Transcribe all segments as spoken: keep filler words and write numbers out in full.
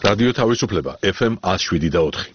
რადიო თავისუფლება ეფ ემ one oh seven და four.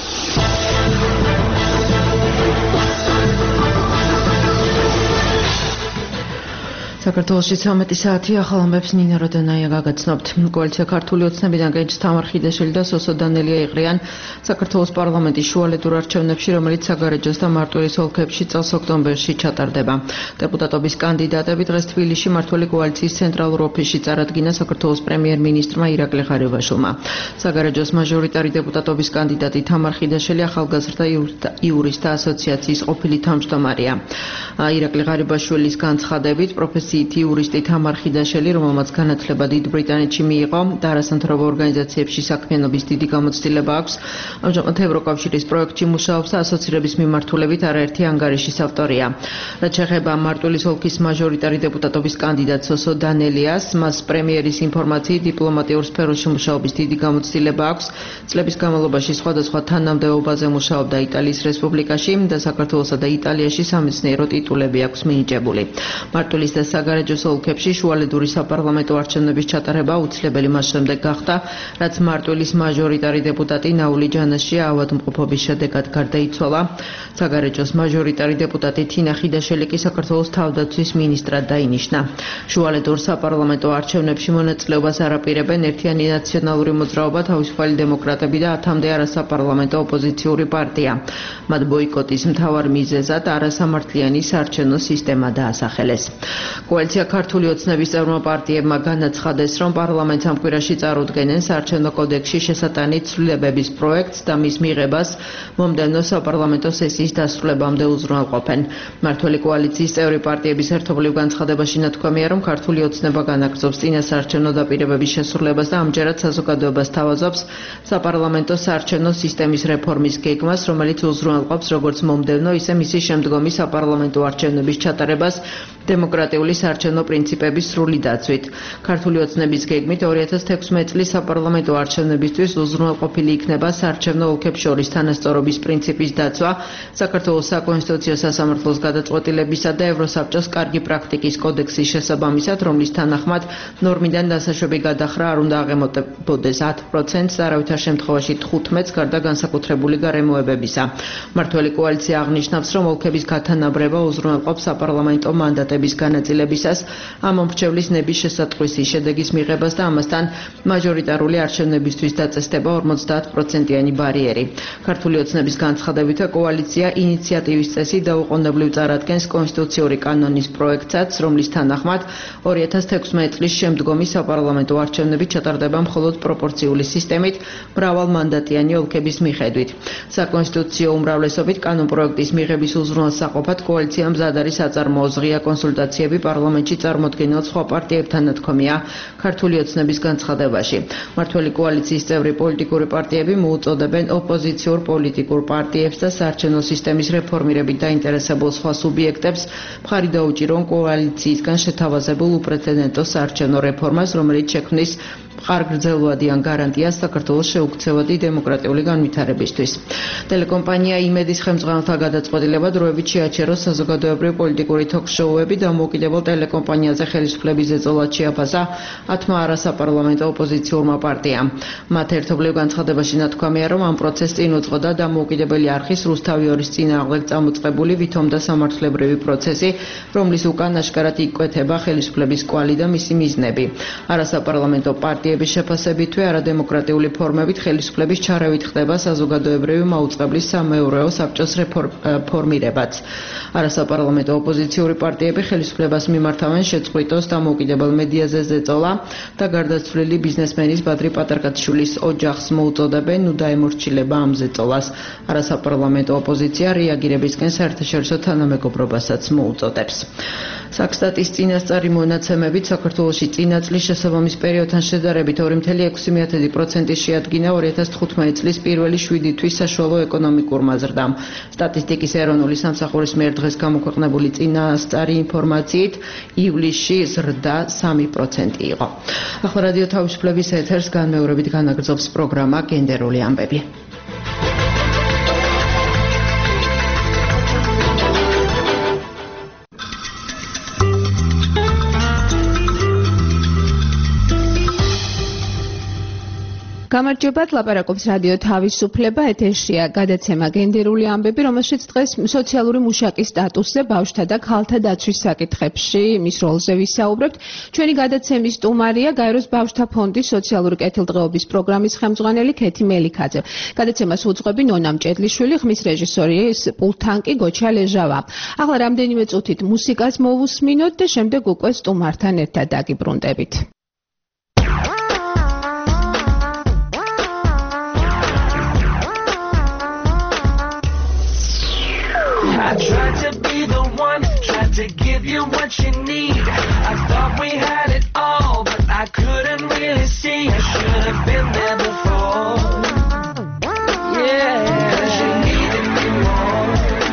საქართველოში ცამეტი საათი ახალ ამბებს ნინა როდანაია გაგაცნობთ. კოალიცია ქართული ოცნებიდან გენჩ თამარ ხიდაშვილი და სოსო დანელია იყრიან საქართველოს პარლამენტის შუალედურ არჩევნებში, რომელიც საგარეჯოს და მარტვილის ოლქებში წელს ოქტომბერში ჩატარდება. დეპუტატობის კანდიდატები დღეს თბილისში მმართველი კოალიციის ცენტრალურ ოფისში წარადგინა საქართველოს პრემიერ-მინისტრმა ირაკლი ღარიბაშვილმა. საგარეჯოს მაჟორიტარი დეპუტატობის კანდიდატი თამარ ხიდაშვილი ახალგაზრდა იურისტთა ასოციაციის ყოფილი თავმჯდომარეა. ირაკლი ღარიბაშვილის განცხადებით პროფესიით იურისტი თამარ ხიდაშვილი, რომელმაც განათლება დიდ ბრიტანეთში მიიღო და არასამთავრობო ორგანიზაციებში საქმიანობის დიდი გამოცდილება აქვს, ამჟამად ევროკავშირის პროექტში მუშაობს და ასოცირების მიმართულებით არაერთი ანგარიშის ავტორია. რაც შეეხება მარტვილის ოლქის მაჟორიტარი დეპუტატობის კანდიდატ სოსო დანელიას, მას პრემიერის ინფორმაციით დიპლომატიურ სფეროში მუშაობის დიდი გამოცდილება აქვს. წლების განმავლობაში სხვადასხვა თანამდებობაზე მუშაობდა იტალიის რესპუბლიკაში და საქართველოსა და იტალიაში სამეცნიერო ტიტულები აქვს მინიჭებული. მარტვილის და საგარეჯოს ოლქებში შუალედური საპარლამენტო არჩევნების ჩატარება უცვლელი მას შემდეგ გახდა, რაც მარტვილის მაჟორიტარი დეპუტატი ნაული ჯანაშია ავადმყოფობის შედეგად გარდაიცვალა. საგარეჯოს მაჟორიტარი დეპუტატი თინა ხიდაშვილი კი საქართველოს თავდაცვის მინისტრად დაინიშნა. შუალედურ საპარლამენტო არჩევნებში მონაწილეობას არ აპირებენ ერთიანი ნაციონალური მოძრაობა, თავისუფალი დემოკრატები და ათამდე არასაპარლამენტო ოპოზიციური პარტია. მათ ბოიკოტის მთავარ მიზეზად არასამართლიანი საარჩევნო სისტემა დაასახელეს. კოალიცია ქართული ოცნების წევრმა პარტიებმა განაცხადეს, რომ პარლამენტს ამ კვირაში წარუდგენენ საარჩევნო კოდექსში შესატანი ცვლილებების პროექტს და მის მიღებას მომდევნო საპარლამენტო სესიის დასრულებამდე უზრუნველყოფენ. მმართველი კოალიციის წევრი პარტიების ერთობლივ განცხადებაში ნათქვამია, რომ ქართული ოცნება განაგრძობს წინა საარჩევნო დაპირებების შესრულებას და ამჯერად საზოგადოებას თავაზობს საპარლამენტო საარჩევნო სისტემის რეფორმის გეგმას, რომელიც უზრუნველყოფს როგორც მომდევნო, ისე მისი შემდგომი საპარლამენტო არჩევნების ჩატარებას დემოკრატიული საარჩევნო პრინციპების სრული დაცვით. ქართული ოცნების გეგმით ორი ათას თექვსმეტი წლის საპარლამენტო არჩევნებისთვის უზრუნველყოფილი იქნება საარჩევნო ოლქებს შორის თანასწორობის პრინციპის დაცვა, საქართველოს საკონსტიტუციო სასამართლოს გადაწყვეტილებისა და ევროსაბჭოს კარგი პრაქტიკის კოდექსის შესაბამისად, რომლის თანახმად ნორმიდან დასაშვები გადახრა არ უნდა აღემატებოდეს ათ პროცენტს, არავითარ შემთხვევაში თხუთმეტს გარდა განსაკუთრებული გარემოებებისა. მმართველი კოალიცია აღნიშნავს, რომ ოლქების გათანაბრება უზრუნველყოფს საპარლამენტო მანდატების განაწილებისას, ამ მომრჩევლის ნების შესატყვისის შედეგის მიღებას და ამასთან მაჟორიტარული არჩევნებისთვის დაწესდება ორმოცდაათ პროცენტიანი ბარიერი. ქართული ოცნების განცხადებით, კოალიცია ინიციატივის წესი დაუყოვნებლივ წარადგენს კონსტიტუციური კანონის პროექტსაც, რომლის თანახმად ორი ათას თექვსმეტი წლის შემდგომი საპარლამენტო არჩევნები ჩატარდება მხოლოდ პროპორციული სისტემით მრავალმანდატიანი ოლქების მიხედვით. საკონსტიტუციო უმრავლესობით კანონპროექტის მიღების უზრუნველსაყოფად კოალიცია მზად არის აწარმოოს ღია კონსულტაციები პარლამენტში წარმოდგენილ სხვა პარტიებთან, ნათქვამია ქართული ოცნების განცხადებაში. მმართველი კოალიციის წევრი პოლიტიკური პარტიები მოუწოდებენ ოპოზიციურ პოლიტიკურ პარტიებს და საარჩევნო სისტემის რეფორმირებით დაინტერესებულ სხვა სუბიექტებს მხარი დაუჭირონ კოალიციისგან შეთავაზებულ უპრეცედენტო საარჩევნო რეფორმას, რომელიც შექმნის მყარ-გრძელვადიან გარანტიას საქართველოს შეუქცევადი დემოკრატიული განვითარებისთვის. ტელეკომპანია იმედის ხელმძღვანელთა გადაწყვეტილება დროებით შეაჩეროს საზოგადოებრივი პოლიტიკური თოქ-შოუები და მოუკიდებელ ტელეკომპანიაზე ხელისუფლების ზეწოლად შეაფასა ათმა არასაპარლამენტო ოპოზიციურმა პარტიამ. მათ ერთობლივ განცხადებაში ნათქვამია, რომ ამ პროცესს წინ უძღოდა დამოუკიდებელი არხის რუსთავი ორის წინააღმდეგ წამოწყებული ვითომ და სამართლებრივი პროცესი, რომლის უკან აშკარად იკვეთება ხელისუფლების კვალი და მისი მიზნები. არასაპარლამენტო პარტიების შეფასებითვე არადემოკრატიული ფორმებით ხელისუფლების ჩარავით ხდება საზოგადოებრივი მაუწყებლის სამეურვეო საბჭოს რეფორმირებაც. არასაპარლამენტო ოპოზიციური პარტიები ხელისუფლებას მიმართავენ შეწყვიტოს დამოუკიდებელ მედიაზე ზეწოლა და გარდაცვლილი ბიზნესმენის ბადრი პატარკაციშვილის ოჯახს მოუწოდებენ ნუ დაემორჩილება ამ ზეწოლას. არასაპარლამენტო ოპოზიცია რეაგირებისკენ საერთაშორისო თანამეგობრობასაც მოუწოდებს. საქსტატის წინასწარი მონაცემებით საქართველოში წინა წლის შესაბამის პერიოდთან შედარებით ორი კoma ექვსი პროცენტი შეადგინა ორი ათას თხუთმეტი წლის პირველი შვიდი თვის საშუალო ეკონომიკურმა ზრდამ. სტატისტიკის ეროვნული სამსახურის მიერ დღეს გამოქვეყნებული წინასწარი ინფორმაციით ივლისში ზრდა სამი პროცენტი იყო. ახლა რადიო თავისუფლების ეთერს განმეორებით განაგრძობს პროგრამა გენდერული ამბები. გამარჯობათ, ლაპარაკობს რადიო თავისუფლება, ეთერშია გადაცემა გენდერული ამბები, რომელშიც დღეს სოციალური მუშაკის სტატუსზე ბავშვთა და ქალთა დაცვის საკითხებში მის როლზე ვისაუბრებთ. ჩვენი გადაცემის სტუმარია გაეროს ბავშვთა ფონდის სოციალური კეთილდღეობის პროგრამის ხელმძღვანელი ქეთი მელიქაძე. გადაცემას უძღვები ნონა მჭედლიშვილი, ხმის რეჟისორი პულტთან კი გოჩა ლეჟავა. ახლა რამდენიმე წუთით მუსიკას მოვუსმინოთ და შემდეგ უკვე სტუმართან ერთად დაგიბრუნდებით. I tried to be the one, tried to give you what you need. I thought we had it all, but I couldn't really see. I should have been there before. Yeah, 'cause you needed me more.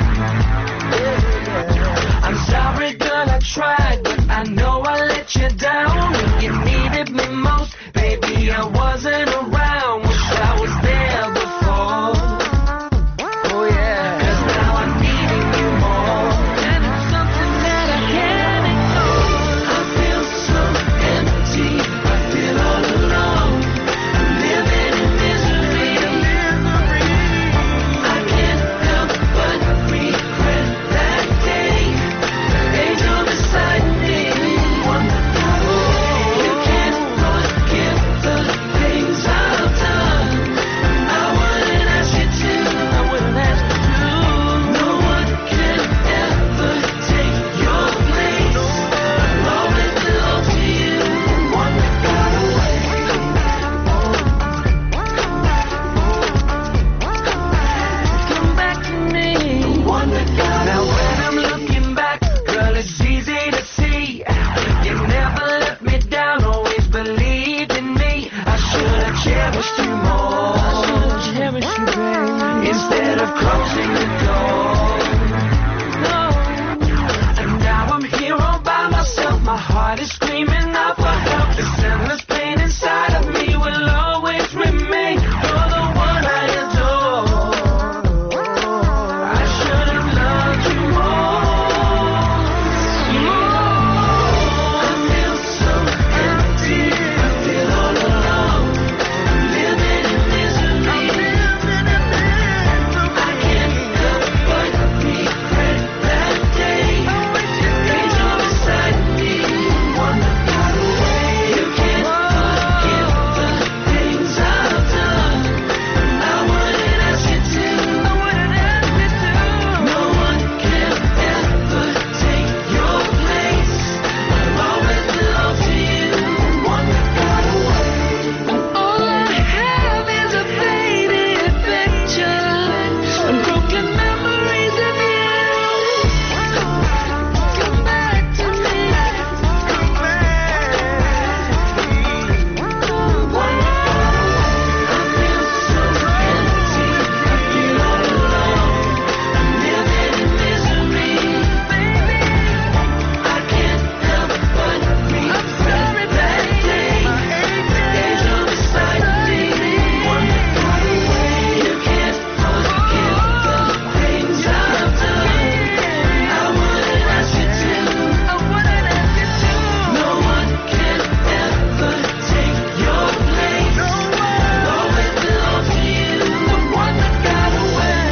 I'm sorry, girl, I tried, but I know I let you down. When you needed me most, baby, I wasn't around. Wish I was there before. Oh yeah, 'cause now I'm needing you more, and it's something that I can't ignore. I feel so empty, I feel all alone. I'm living in misery. I can't help but regret that day. The angel beside me, one that got away. You can't forgive the things I've done. I wouldn't ask you to. I wouldn't ask you to. No one can ever take your place. I'll always belong to you. One that got away. Come back to me. One that got away. Now when I'm looking back, girl, it's easy to see. You never let me down, always believed in me. I should have cherished you more. I should have cherished you, baby. Instead of closing the door. No. And now I'm here all by myself. My heart is screaming out for help. This endless pain inside of me will always remain. You're the one I adore. I should have loved you more. More. I feel so empty. I feel all alone. I'm living in misery. I can't help but regret that day. Angel beside me, one that got away. You can't forgive the things I've done. I wouldn't ask you to. I wouldn't ask you to. No one can ever take your place. I'll always belong to you. One that got away. All I have is a faded picture and broken memories of you. Come back to me. Come back. One that got away. I feel so empty. I feel all alone. I'm living in misery. Baby, I can't help but regret that day. Angel beside me, one that got away. You can't forgive the things I've done. I wouldn't ask you to. I wouldn't ask you to. No one can ever take your place. I'll always belong to you. The one that got away.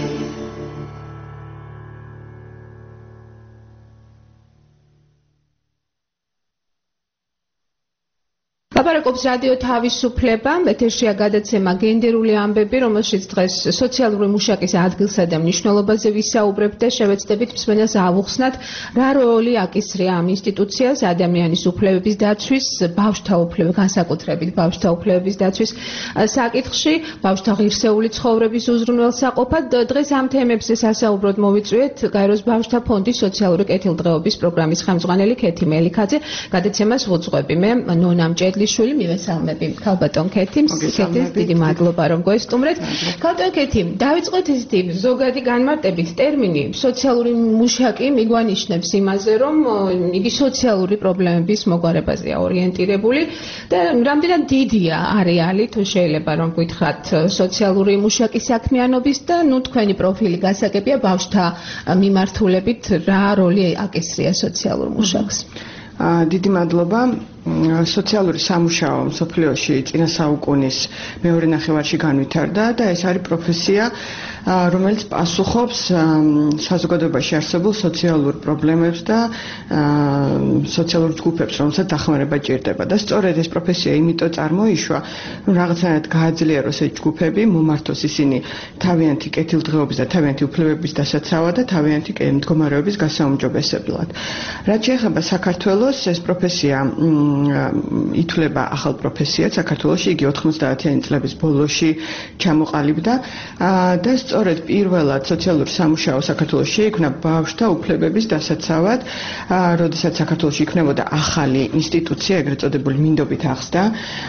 ლაპარაკობს რადიო თავისუფლება, ეთერშია გადაცემა გენდერული ამბები, რომელშიც დღეს სოციალური მუშაკის ადგილსა და მნიშვნელობაზე ვისაუბრებთ და შევეცდებით მსმენელს ავუხსნათ, რა როლი აკისრია ამ ინსტიტუციას ადამიანის უფლებების დაცვის, ბავშვთა უფლებების, განსაკუთრებით ბავშვთა უფლებების დაცვის საკითხში, ბავშვთა ღირსეული ცხოვრების უზრუნველსაყოფად. დღეს ამ თემებზე სასაუბროდ მოვიწვიეთ გაეროს ბავშვთა ფონდის სოციალური კეთილდღეობის პროგრამის ხელმძღვანელი ქეთი მელიქაძე. გადაცემას ვუძღვები მე ნონა მჭედლიშვილი. მივესალმები ქალბატონ ქეთი, ქეთის დიდი მადლობა რომ გვესტუმრეთ. ქალბატონ ქეთი, დავიწყოთ ისეთი ზოგადი განმარტებით ტერმინი სოციალური მუშაკი მიგვანიშნებს იმაზე, რომ იგი სოციალური პრობლემების მოგვარებაზეა ორიენტირებული და რამდენად დიდია არეალი, თუ შეიძლება რომ გითხრათ სოციალური მუშაკის საქმიანობის და ნუ თქვენი პროფილი გასაგებია ბავშვთა მიმართულებით რა როლი აკისრია სოციალურ მუშაკს. დიდი მადლობა. სოციალური სამუშაო მსოფლიოში წინა საუკუნის მეორე ნახევარში განვითარდა და ეს არის პროფესია, რომელიც პასუხობს საზოგადოებაში არსებულ სოციალურ პრობლემებს და სოციალურ ჯგუფებს, რომელსაც დახმარება ჭირდება. და სწორედ ეს პროფესია იმიტომ წარმოიშვა, რომ რაღაცნაირად გააძლიეროს ეს ჯგუფები, მომართოს ისინი თავიანთი კეთილდღეობის და თავიანთი უფლებების დასაცავად და თავიანთი მდგომარეობის გასაუმჯობესებლად. რაც შეეხება საქართველოს, ეს პროფესია ითვლება ახალ პროფესიად საქართველოში, იგი ოთხმოცდაათიანი წლების ბოლოში ჩამოყალიბდა და სწორედ პირველად სოციალური სამუშაო საქართველოში შეიქმნა ბავშვთა უფლებების დასაცავად, როდესაც საქართველოში იქნებოდა ახალი ინსტიტუცია, ეგრეთ წოდებული მინდობით აღზრდა.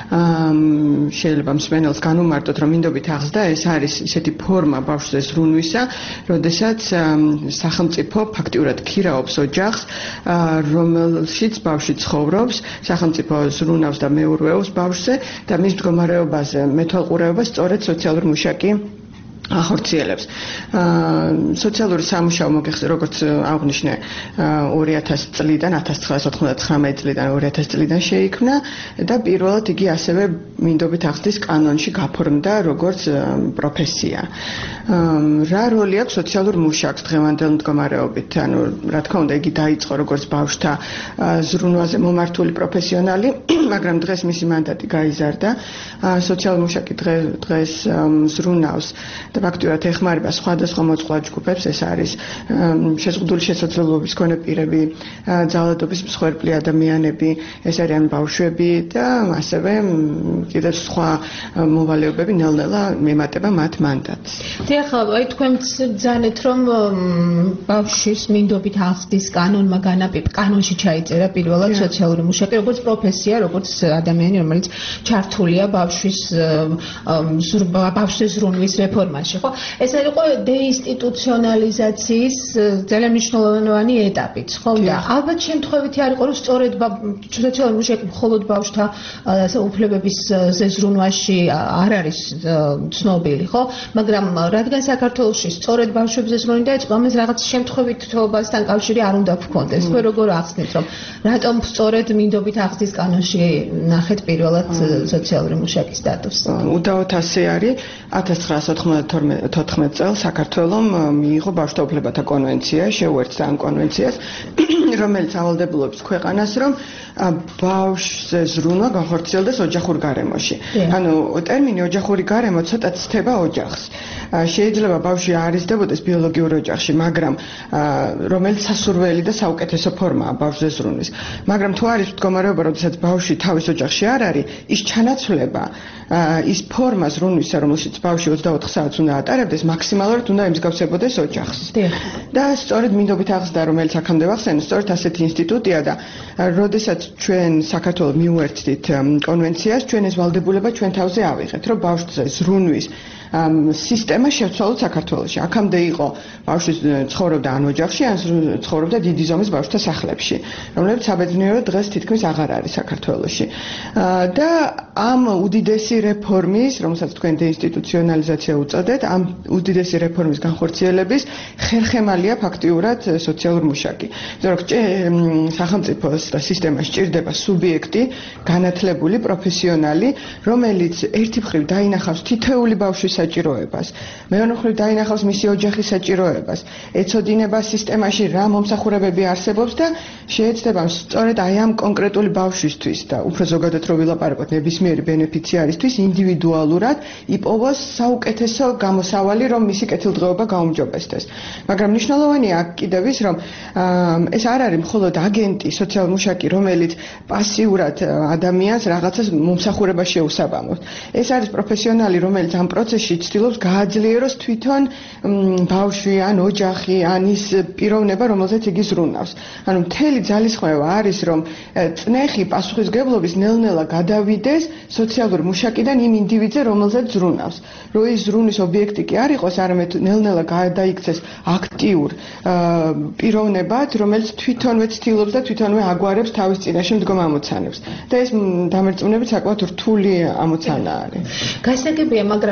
შეიძლება მსმენელს განუმარტოთ, რომ მინდობით აღზრდა ეს არის ისეთი ფორმა ბავშვზე ზრუნვისა, როდესაც სახელმწიფო ფაქტიურად ქირაობს ოჯახს, რომელშიც ბავშვი ცხოვრობს, სახელმწიფო ზრუნავს და მეურვეობს ბავშვზე და მის მდგომარეობაზე მეთვალყურეობა სწორედ სოციალური მუშაკი ახორციელებს. სოციალური სამუშაო მოგეხსენე, როგორც აღნიშნე, ორი ათასი წლიდან, ათას ცხრაასა ოცდათხმეტი წლიდან, ორი ათასი წლიდან შეიქმნა და პირველად იგი ასევე მინდობით აღზრდის კანონში გაფორმდა როგორც პროფესია. რა როლი აქვს სოციალურ მუშაკს დღევანდელ მდგომარეობით? ანუ რა თქმა უნდა, იგი დაიწყო როგორც ბავშვთა ზრუნვაზე მომართული პროფესიონალი, მაგრამ დღეს მისი მანდატი გაიზარდა. სოციალური მუშაკი დღეს ზრუნავს და ფაქტიურად ეხმარება სხვადასხვა მოწყვლად ჯგუფებს, ეს არის შეზღუდული შესაძლებლობის მქონე პირები, ძალადობის მსხვერპლი ადამიანები, ეს არიან ბავშვები და ასევე კიდევ სხვა მოვალეობები ნელ-ნელა მემატება მათ მანდატს. ახლა აი თქვენც ბრძანეთ, რომ ბავშვის მინდობით აღზრდის კანონმა განაპირ კანონში ჩაიწერა პირველად სოციალური მუშაკი, როგორც პროფესია, როგორც ადამიანი, რომელიც ჩართულია ბავშვის ბავშვის ზრუნვის რეფორმაში, ხო? ეს იყო დეინსტიტუციონალიზაციის ძალიან მნიშვნელოვანი ეტაპიც, ხო? და ალბათ შემთხვევითი არ იყო, რომ სწორედ სოციალური მუშაკი მხოლოდ ბავშვთა უფლებების ზრუნვაში არ არის ცნობილი, ხო? მაგრამ რადგან საქართველოში სწორედ ბავშვებზე ზრუნვა დაიწყო, ამას რაღაც შემთხვევითობასთან კავშირი არ უნდა გქონდეს. თქვენ როგორ ახსნით, რომ რატომ სწორედ მინდობით აღზრდის კანონში ნახეთ პირველად სოციალური მუშაკის სტატუსს? უდავოდ ასე არის. ათას ცხრაასა ოცდათოთხმეტი წელს საქართველომ მიიღო ბავშვთა უფლებათა კონვენცია, შეუერთდა ამ კონვენციას, რომელიც ავალდებულებს ქვეყანას, რომ ბავშვზე ზრუნვა განხორციელდეს ოჯახურ გარემოში. ანუ ტერმინი ოჯახური გარემო ცოტა ცდება ოჯახს. შეიძლება ბავშვი არ იზრდებოდეს ბიოლოგიურ ოჯახში, მაგრამ რომელიც სასურველი და საუკეთესო ფორმაა ბავშვზე ზრუნვის. მაგრამ თუ არის მდგომარეობა, როდესაც ბავშვი თავის ოჯახში არ არის, ის ჩანაცვლება, ის ფორმა ზრუნვისა, რომელშიც ბავშვი ოცდაოთხ საათს უნდა ატარებდეს, მაქსიმალურად უნდა ემსგავსებოდეს ოჯახს. და სწორედ მინდობით აღზრდა, რომელიც აქამდე ვახსენე, სწორედ ასეთი ინსტიტუტია და როდესაც ჩვენ საქართველოს მიუერთდით კონვენციას, ჩვენ ეს ვალდებულება ჩვენ თავზე ავიღეთ, რომ ბავშვზე ზრუნვის სისტემა შევცვალოთ საქართველოში. აქამდე იყო ბავშვი ცხოვრობდა ან ოჯახში, ან ცხოვრობდა დიდი ზომის ბავშვთა სახლებში, რომლებიც საბედნიეროდ დღეს თითქმის აღარ არის საქართველოში. და ამ უდიდესი რეფორმის, რომელსაც თქვენ დეინსტიტუციონალიზაცია უწოდეთ, ამ უდიდესი რეფორმის განხორციელების ხერხემალია ფაქტიურად სოციალური მუშაკი. ზოგადად სახელმწიფოს და სისტემას სჭირდება სუბიექტი, განათლებული პროფესიონალი, რომელიც ერთი მხრივ დაინახავს თითოეული ბავშვის საჭიროებას, მეორე მხრივ დაინახავს მისი ოჯახის საჭიროებას, ეცოდინება სისტემაში რა მომსახურებები არსებობს და შეეცდება სწორედ აი ამ კონკრეტული ბავშვისთვის და უფრო ზოგადად რო ვილაპარაკოთ ნებისმიერი ბენეფიციარისთვის ინდივიდუალურად იპოვოს საუკეთესო გამოსავალი, რომ მისი კეთილდღეობა გაუმჯობესდეს. მაგრამ მნიშვნელოვანია აქ კიდევ ის, რომ ეს არ არის მხოლოდ აგენტი, სოციალური მუშაკი, რომელიც პასიურად ადამიანს რაღაცას მომსახურებას შეუსაბამოს. ეს არის პროფესიონალი, რომელიც ამ პროცესში ცდილობს გააძლიეროს თვითონ ბავშვი ან ოჯახი ან ის პიროვნება, რომელზეც იგი ზრუნავს. ანუ მთელი ძალისხმევა არის, რომ წნეხი პასუხისგებლობის ნელ-ნელა გადავიდეს სოციალურ მუშაკიდან იმ ინდივიდზე, რომელზეც ზრუნავს. რომ ის ზრუნვის ობიექტი კი არ იყოს, არამედ ნელ-ნელა გადაიქცეს აქტიურ პიროვნებად, რომელიც თვითონვე ცდილობს და თვითონვე აგვარებს თავის წინაშე მდგომ ამოცანებს. და ეს დამერწმუნებით საკმაოდ რთული ამოცანა არის. გასაგებია, მაგრამ იცით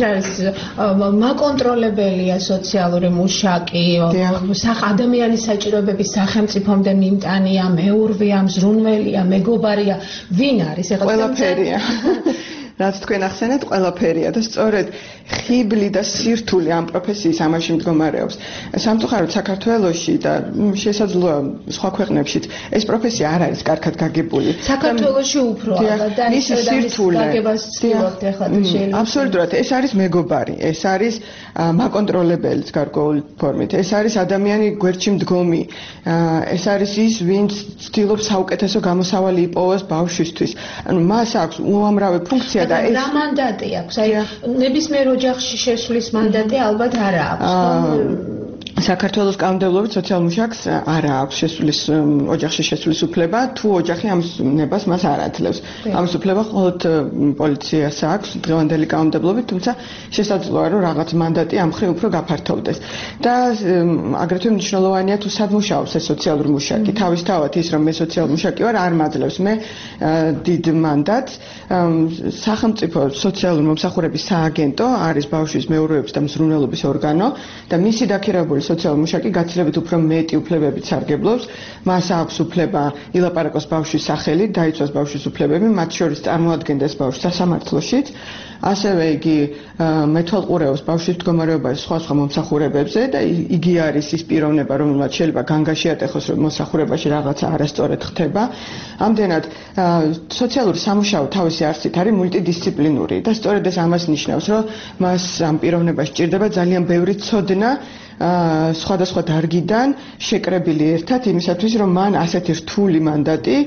არის მაკონტროლებელია სოციალური მუშაკი, ადამიანის საჭიროებების სახელმწიფომდე მიმტანია, მეურვეა, მზრუნველია, მეგობარია, ვინ არის? ეხლა ყველაფერია. რაც თქვენ ახსენეთ, ყველაფერია და სწორედ ხიბლი და სირთული ამ პროფესიის ამაში მდგომარეობს. სამწუხაროდ საქართველოში და შესაძლოა სხვა ქვეყნებშიც ეს პროფესია არ არის კარგად გაგებული. საქართველოში უფრო ალბათ და ის სირთულე გაგებას ცდილობთ ახლა თუ შეიძლება. აბსოლუტურად, ეს არის მეგობარი, ეს არის მაკონტროლებელიც გარკვეული ფორმით. ეს არის ადამიანი გვერდში მდგომი. ეს არის ის, ვინც ცდილობს საუკეთესო გამოსავალი იპოვოს ბავშვისთვის. ანუ მას აქვს უამრავი ფუნქცია და ეს რა მანდატი აქვს? აი ნებისმიერ ოჯახში შესვლის მანდატი ალბათ არ აქვს. საქართველოს კანონმდებლობით სოციალურ მუშაკს არ აქვს შესვლის ოჯახში შესვლის უფლება, თუ ოჯახი ამ ნებას მას არ აძლევს. ამის უფლება მხოლოდ პოლიციას აქვს დღევანდელი კანონმდებლობით, თუმცა შესაძლოა რომ რაღაც მანდატი ამ მხრივ უფრო გაფართოვდეს. და აგრეთვე მნიშვნელოვანია თუ სად მუშაობს ეს სოციალური მუშაკი. თავისთავად ის რომ მე სოციალური მუშაკი ვარ არ მაძლევს. მე დიდ მანდატს სახელმწიფო სოციალური მომსახურების სააგენტო არის ბავშვის მეურვეობის და მზრუნველობის ორგანო და მისი დაქირავებული სოციალური მუშაკი გაცილებით უფრო მეტი უფლებებით სარგებლობს. მას აქვს უფლება ილაპარაკოს ბავშვის სახელით, დაიცვას ბავშვის უფლებები, მათ შორის წარმოადგენდეს ბავშვს სასამართლოშიც. ასევე იგი მეთვალყურეობს ბავშვის მდგომარეობაში სხვა სხვა მომსახურებებზე და იგი არის ის პიროვნება, რომელმაც შეიძლება განგაშიატეხოს, რომ მომსახურებაში რაღაცა არასწორად ხდება. ამდენად სოციალური სამუშაო თავისი არსით არის მულტიდისციპლინური და სწორედ ეს ამას ნიშნავს, რომ მას ამ პიროვნებას სჭირდება ძალიან ბევრი ცოდნა სხვადასხვა დარგიდან შეკრებილი ერთად იმისათვის, რომ მან ასეთი რთული მანდატი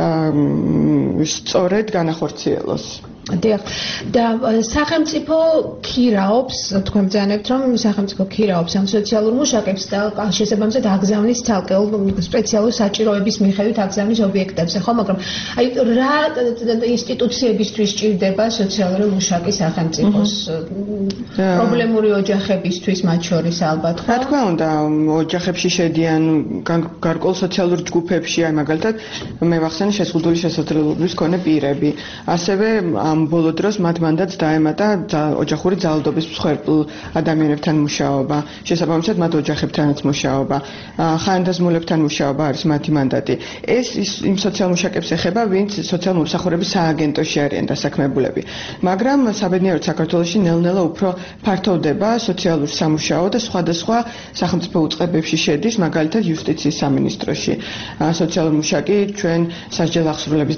სწორედ განახორციელოს. დიახ. და სახელმწიფო ქირაობს, თქვენ ბრძანებთ, რომ სახელმწიფო ქირაობს ამ სოციალურ მუშაკებს და შესაბამისად აგზავნის ცალკეულ სპეციალურ საჭიროების მიხედვით აგზავნის ობიექტებზე, ხო, მაგრამ აი რა ინსტიტუციებისთვის სჭირდება სოციალური მუშაკი სახელმწიფოს? პრობლემური ოჯახებისთვის მათ შორის ალბათ, ხო? რა თქმა უნდა, ოჯახებში შედიან გარკვეულ სოციალურ ჯგუფებში, აი მაგალითად, მე ვახსენე შეზღუდული შესაძლებლობების მქონე პირები. ასევე ამ ბოლო დროს მათ მანდატს დაემატა ოჯახური ძალადობის მსხვერპლ ადამიანებთან მუშაობა, შესაბამისად მათ ოჯახებთანაც მუშაობა, ხანძმულებთან მუშაობა არის მათი მანდატი. ეს იმ სოციალურ მუშაკებს ეხება, ვინც სოციალური მომსახურების სააგენტოში არიან დასაქმებულები. მაგრამ საბედნიეროდ საქართველოში ნელ-ნელა უფრო ფართოვდება სოციალურ სამუშაო და სხვადასხვა სახელმწიფო უწყებებში შედის, მაგალითად იუსტიციის სამინისტროში. სოციალური მუშაკი ჩვენ სასჯელ აღსრულების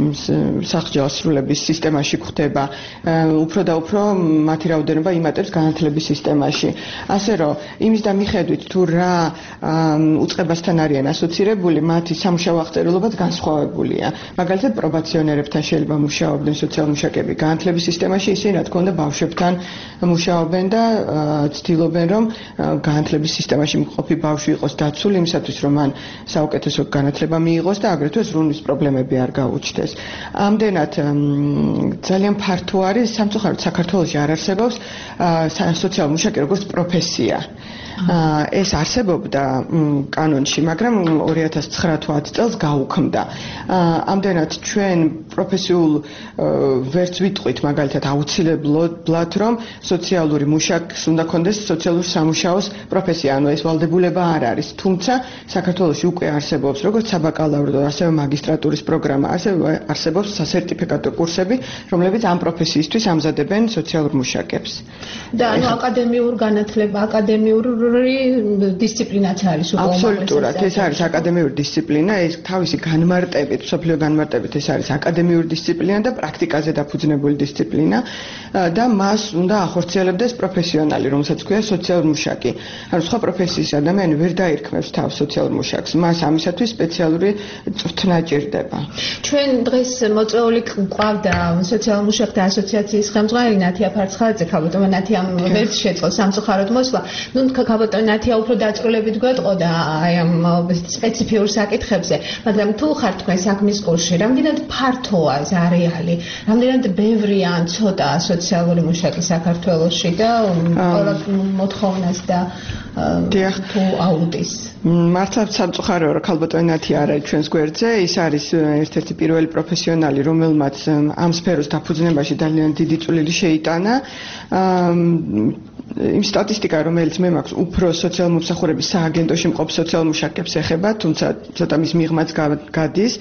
სასჯელ აღსრულების სისტემაში გვხვდება, უფრო და უფრო მათი რაოდენობა იმატებს განათლების სისტემაში. ასე რომ იმის და მიხედვით თუ რა უწყებასთან არიან ასოცირებული, მათი სამუშაო აღწერილობაც განსხვავებულია. მაგალითად პრობაციონერებთან შეიძლება მუშაობდნენ სოციალური მუშაკები განათლების სისტემაში, ისინი რა თქმა უნდა ბავშვებთან მუშაობენ და ცდილობენ რომ განათლების სისტემაში მყოფი ბავშვი იყოს დაცული იმისათვის რომ მან საუკეთესო განათლება მიიღოს და აგრეთვე ზრუნვის პრობლემები არ გაუჩნდეს. ამდენად ძალიან ფართო არის, სამწუხაროდ საქართველოში არ არსებობს სოციალური მუშაკი როგორც პროფესია. ეს არსებობდა კანონში, მაგრამ ორი ათას ცხრა თუ ათი წელს გაუქმდა. ამდენად ჩვენ პროფესიულ ვერც ვიტყვით მაგალითად აუცილებლად რომ სოციალური მუშაკს უნდა ქონდეს სოციალური სამუშაოს პროფესია, ანუ ეს ვალდებულება არ არის. თუმცა საქართველოში უკვე არსებობს როგორც საბაკალავრო, ასევე მაგისტრატურის პროგრამა, ასევე არსებობს სასერტიფიკატო კურსები, რომლებიც ამ პროფესიისთვის ამზადებენ სოციალურ მუშაკებს. და ანუ აკადემიურ განათლება, აკადემიურ დისციპლინაც არის უკვე. აბსოლუტურად, ეს არის აკადემიური დისციპლინა, ეს თავისი განმარტებით, მსოფლიო განმარტებით ეს არის აკადემიური დისციპლინა და პრაქტიკაზე დაფუძნებული დისციპლინა და მას უნდა ახორციელებდეს პროფესიონალი, რომელსაც ქვია სოციალური მუშაკი. ანუ სხვა პროფესიის ადამიანი ვერ დაირქმევს თავს სოციალურ მუშაკს, მას ამისათვის სპეციალური წვრთნა ჭირდება. ჩვენ დღეს მოწვეული გვყავდა სოციალურ მუშაკთა ასოციაციის ხელმძღვანელი ნათია ფარცხაძე, ქალბატონო ნათია ვერ შეწყო სამწუხაროდ მოსვლა. ნუ ხალბატონი ნათია უფრო დაწვრილებით გვეტყოდა აი ამ სპეციფიურ საკითხებზე, მაგრამ თუ ხართ თქვენ საქმის კურსში, რამდენად ფართოა ეს არეალი, რამდენად ბევრია ან ცოტაა სოციალური მუშაკი საქართველოში და ყველა მოთხოვნას და თუ აუდის. მართლა სამწუხაროა რომ ხალბატონი ნათია არ არის ჩვენს გვერდზე, ის არის ერთ-ერთი პირველი პროფესიონალი, რომელმაც ამ სფეროს დაფუძნებაში ძალიან დიდი წვლილი შეიტანა. იმ სტატისტიკა, რომელიც მე მაქვს, უფრო სოციალური მომსახურების სააგენტოში მყოფ სოციალურ მუშაკებს ეხება, თუმცა ცოტა მის მიღმაც გადის.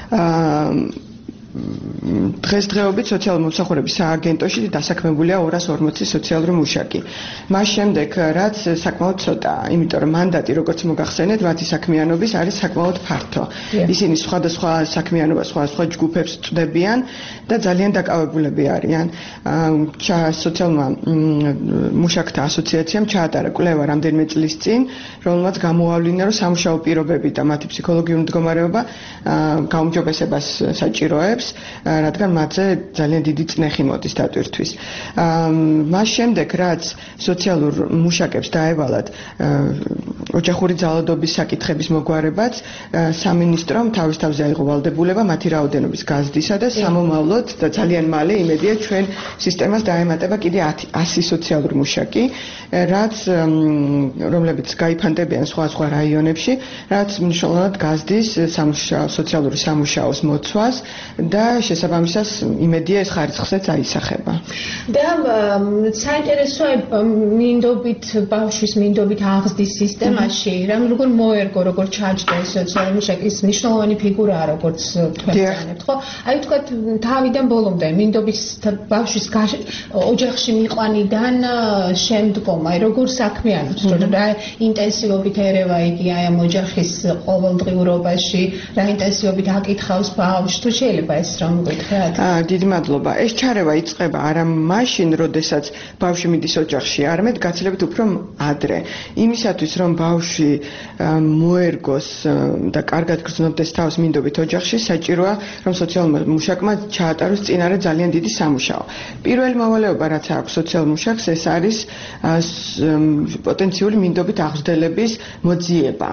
დღესდღეობით სოციალური მომსახურების სააგენტოში დასაქმებულია ორას ორმოცი სოციალური მუშაკი. მას შემდეგ, რაც საკმაოდ ცოტაა, იმიტომ რომ მანდატი, როგორც მოგახსენეთ, მათი საქმიანობის არის საკმაოდ ფართო. ისინი სხვადასხვა საქმიანობას, სხვადასხვა ჯგუფებს წვდებიან და ძალიან დაკავებულები არიან. სოციალურმა მუშაკთა ასოციაციამ ჩაატარა კვლევა რამდენიმე წლის წინ, რომელმაც გამოავლინა, რომ სამუშაო პირობები და მათი ფსიქოლოგიური მდგომარეობა გაუმჯობესებას საჭიროებს, რადგან მათზე ძალიან დიდი წნეხი მოდის დატვირთვის. მას შემდეგ, რაც სოციალურ მუშაკებს დაევალათ ოჯახური ძალადობის საკითხების მოგვარებაც, სამინისტრომ თავის თავზე აიღო ვალდებულება მათი რაოდენობის გაზრდისა და სამომავლოდ და ძალიან მალე იმედია ჩვენ სისტემას დაემატება კიდე ასი სოციალური მუშაკი, რაც რომლებიც გაიფანტებიან სხვა სხვა რაიონებში, რაც მნიშვნელოვნად გაზრდის სოციალური სამუშაოს მოცვას და შესაბამისად იმედია ეს ხარისხსაც აისახება. და საინტერესოა მინდობით ბავშვის მინდობით აღზრდის სისტემაში, რამ როგორ მოერგო, როგორ ჩაჯდა ეს სოციალური მუშაკის მნიშვნელოვანი ფიგურაა, როგორც თქვენ წანებთ, ხო? აი თქვათ თავიდან ბოლომდე მინდობის ბავშვის ოჯახში მიყვანიდან შემდგომ, აი როგორ საქმიანობს, რა ინტენსივობით ერევა იგი აი ამ ოჯახის ყოველდღიურობაში, რა ინტენსივობით აკითხავს ბავშვს, თუ შეიძლება ეს რომ გითხრათ? აა, დიდი მადლობა. ეს ჩარევა იწყება არა მაშინ, როდესაც ბავშვი მიდის ოჯახში, არამედ გაცილებით უფრო ადრე. იმისათვის, რომ ბავშვი მოერგოს და კარგად გრძნობდეს თავს მინდობით ოჯახში, საჭიროა, რომ სოციალურ მუშაკმა ჩაატაროს წინარე ძალიან დიდი სამუშაო. პირველი მოვალეობა, რაც აქვს სოციალურ მუშაკს, ეს არის პოტენციური მინდობით აღზრდელების მოძიება.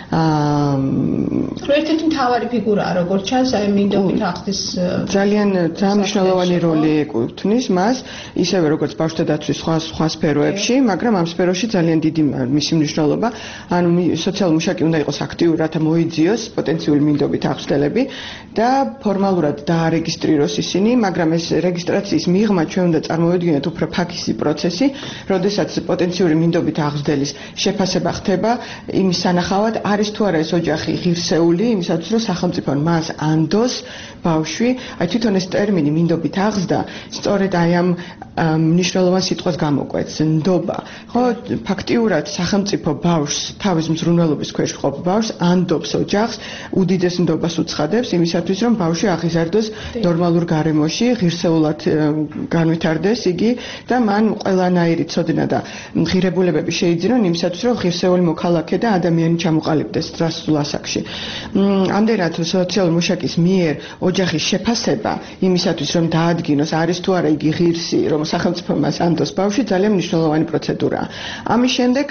აა ერთ-ერთი მთავარი ფიგურაა, როგორც ჩანს, აი მინდობით აღზრდის ძალიან ძალიან მნიშვნელოვანი როლი ეკუთვნის მას, ისევე როგორც ბავშვთა დაცვის სხვა სხვა სფეროებში, მაგრამ ამ სფეროში ძალიან დიდი მისი მნიშვნელობა, ანუ სოციალურ მუშაკი უნდა იყოს აქტიური, რათა მოიძიოს პოტენციური მინდობით აღზრდელები და ფორმალურად დაარეგისტრიროს ისინი, მაგრამ ეს რეგისტრაციის მიღმა ჩვენ უნდა წარმოვიდგინოთ უფრო ფაქისი პროცესი, როდესაც პოტენციური მინდობით აღზრდელის შეფასება ხდება იმის სანახავად, არის თუ არა ეს ოჯახი ღირსეული, იმისათვის რომ სახელმწიფო მას ანდოს ბავშვი, აი თვითონ ეს ტერმინი მინდობით აღზრდა, სწორედ აი ამ მნიშვნელოვან სიტყვას გამოკვეთს, ნდობა. ხო, ფაქტიურად სახელმწიფო ბავშვს, თავის მზრუნველობის ქვეშ მყოფ ბავშვს ანდობს ოჯახს, უდიდეს ნდობას უცხადებს იმისათვის, რომ ბავშვი აღიზარდოს ნორმალურ გარემოში, ღირსეულად განვითარდეს იგი და მან ყველანაირი ცოდნა და ღირებულებები შეიძინონ იმისათვის, რომ ღირსეული მოქალაქე და ადამიანი ჩამოყალიბდეს დრასტულ ასაკში. ამდენად სოციალურ მუშაკის მიერ ოჯახის შეფასება იმისათვის, რომ დაადგინოს, არის თუ არა იგი ღირსი, რომ სახელმწიფო მას ანდოს ბავშვი, ძალიან მნიშვნელოვანი პროცედურაა. ამის შემდეგ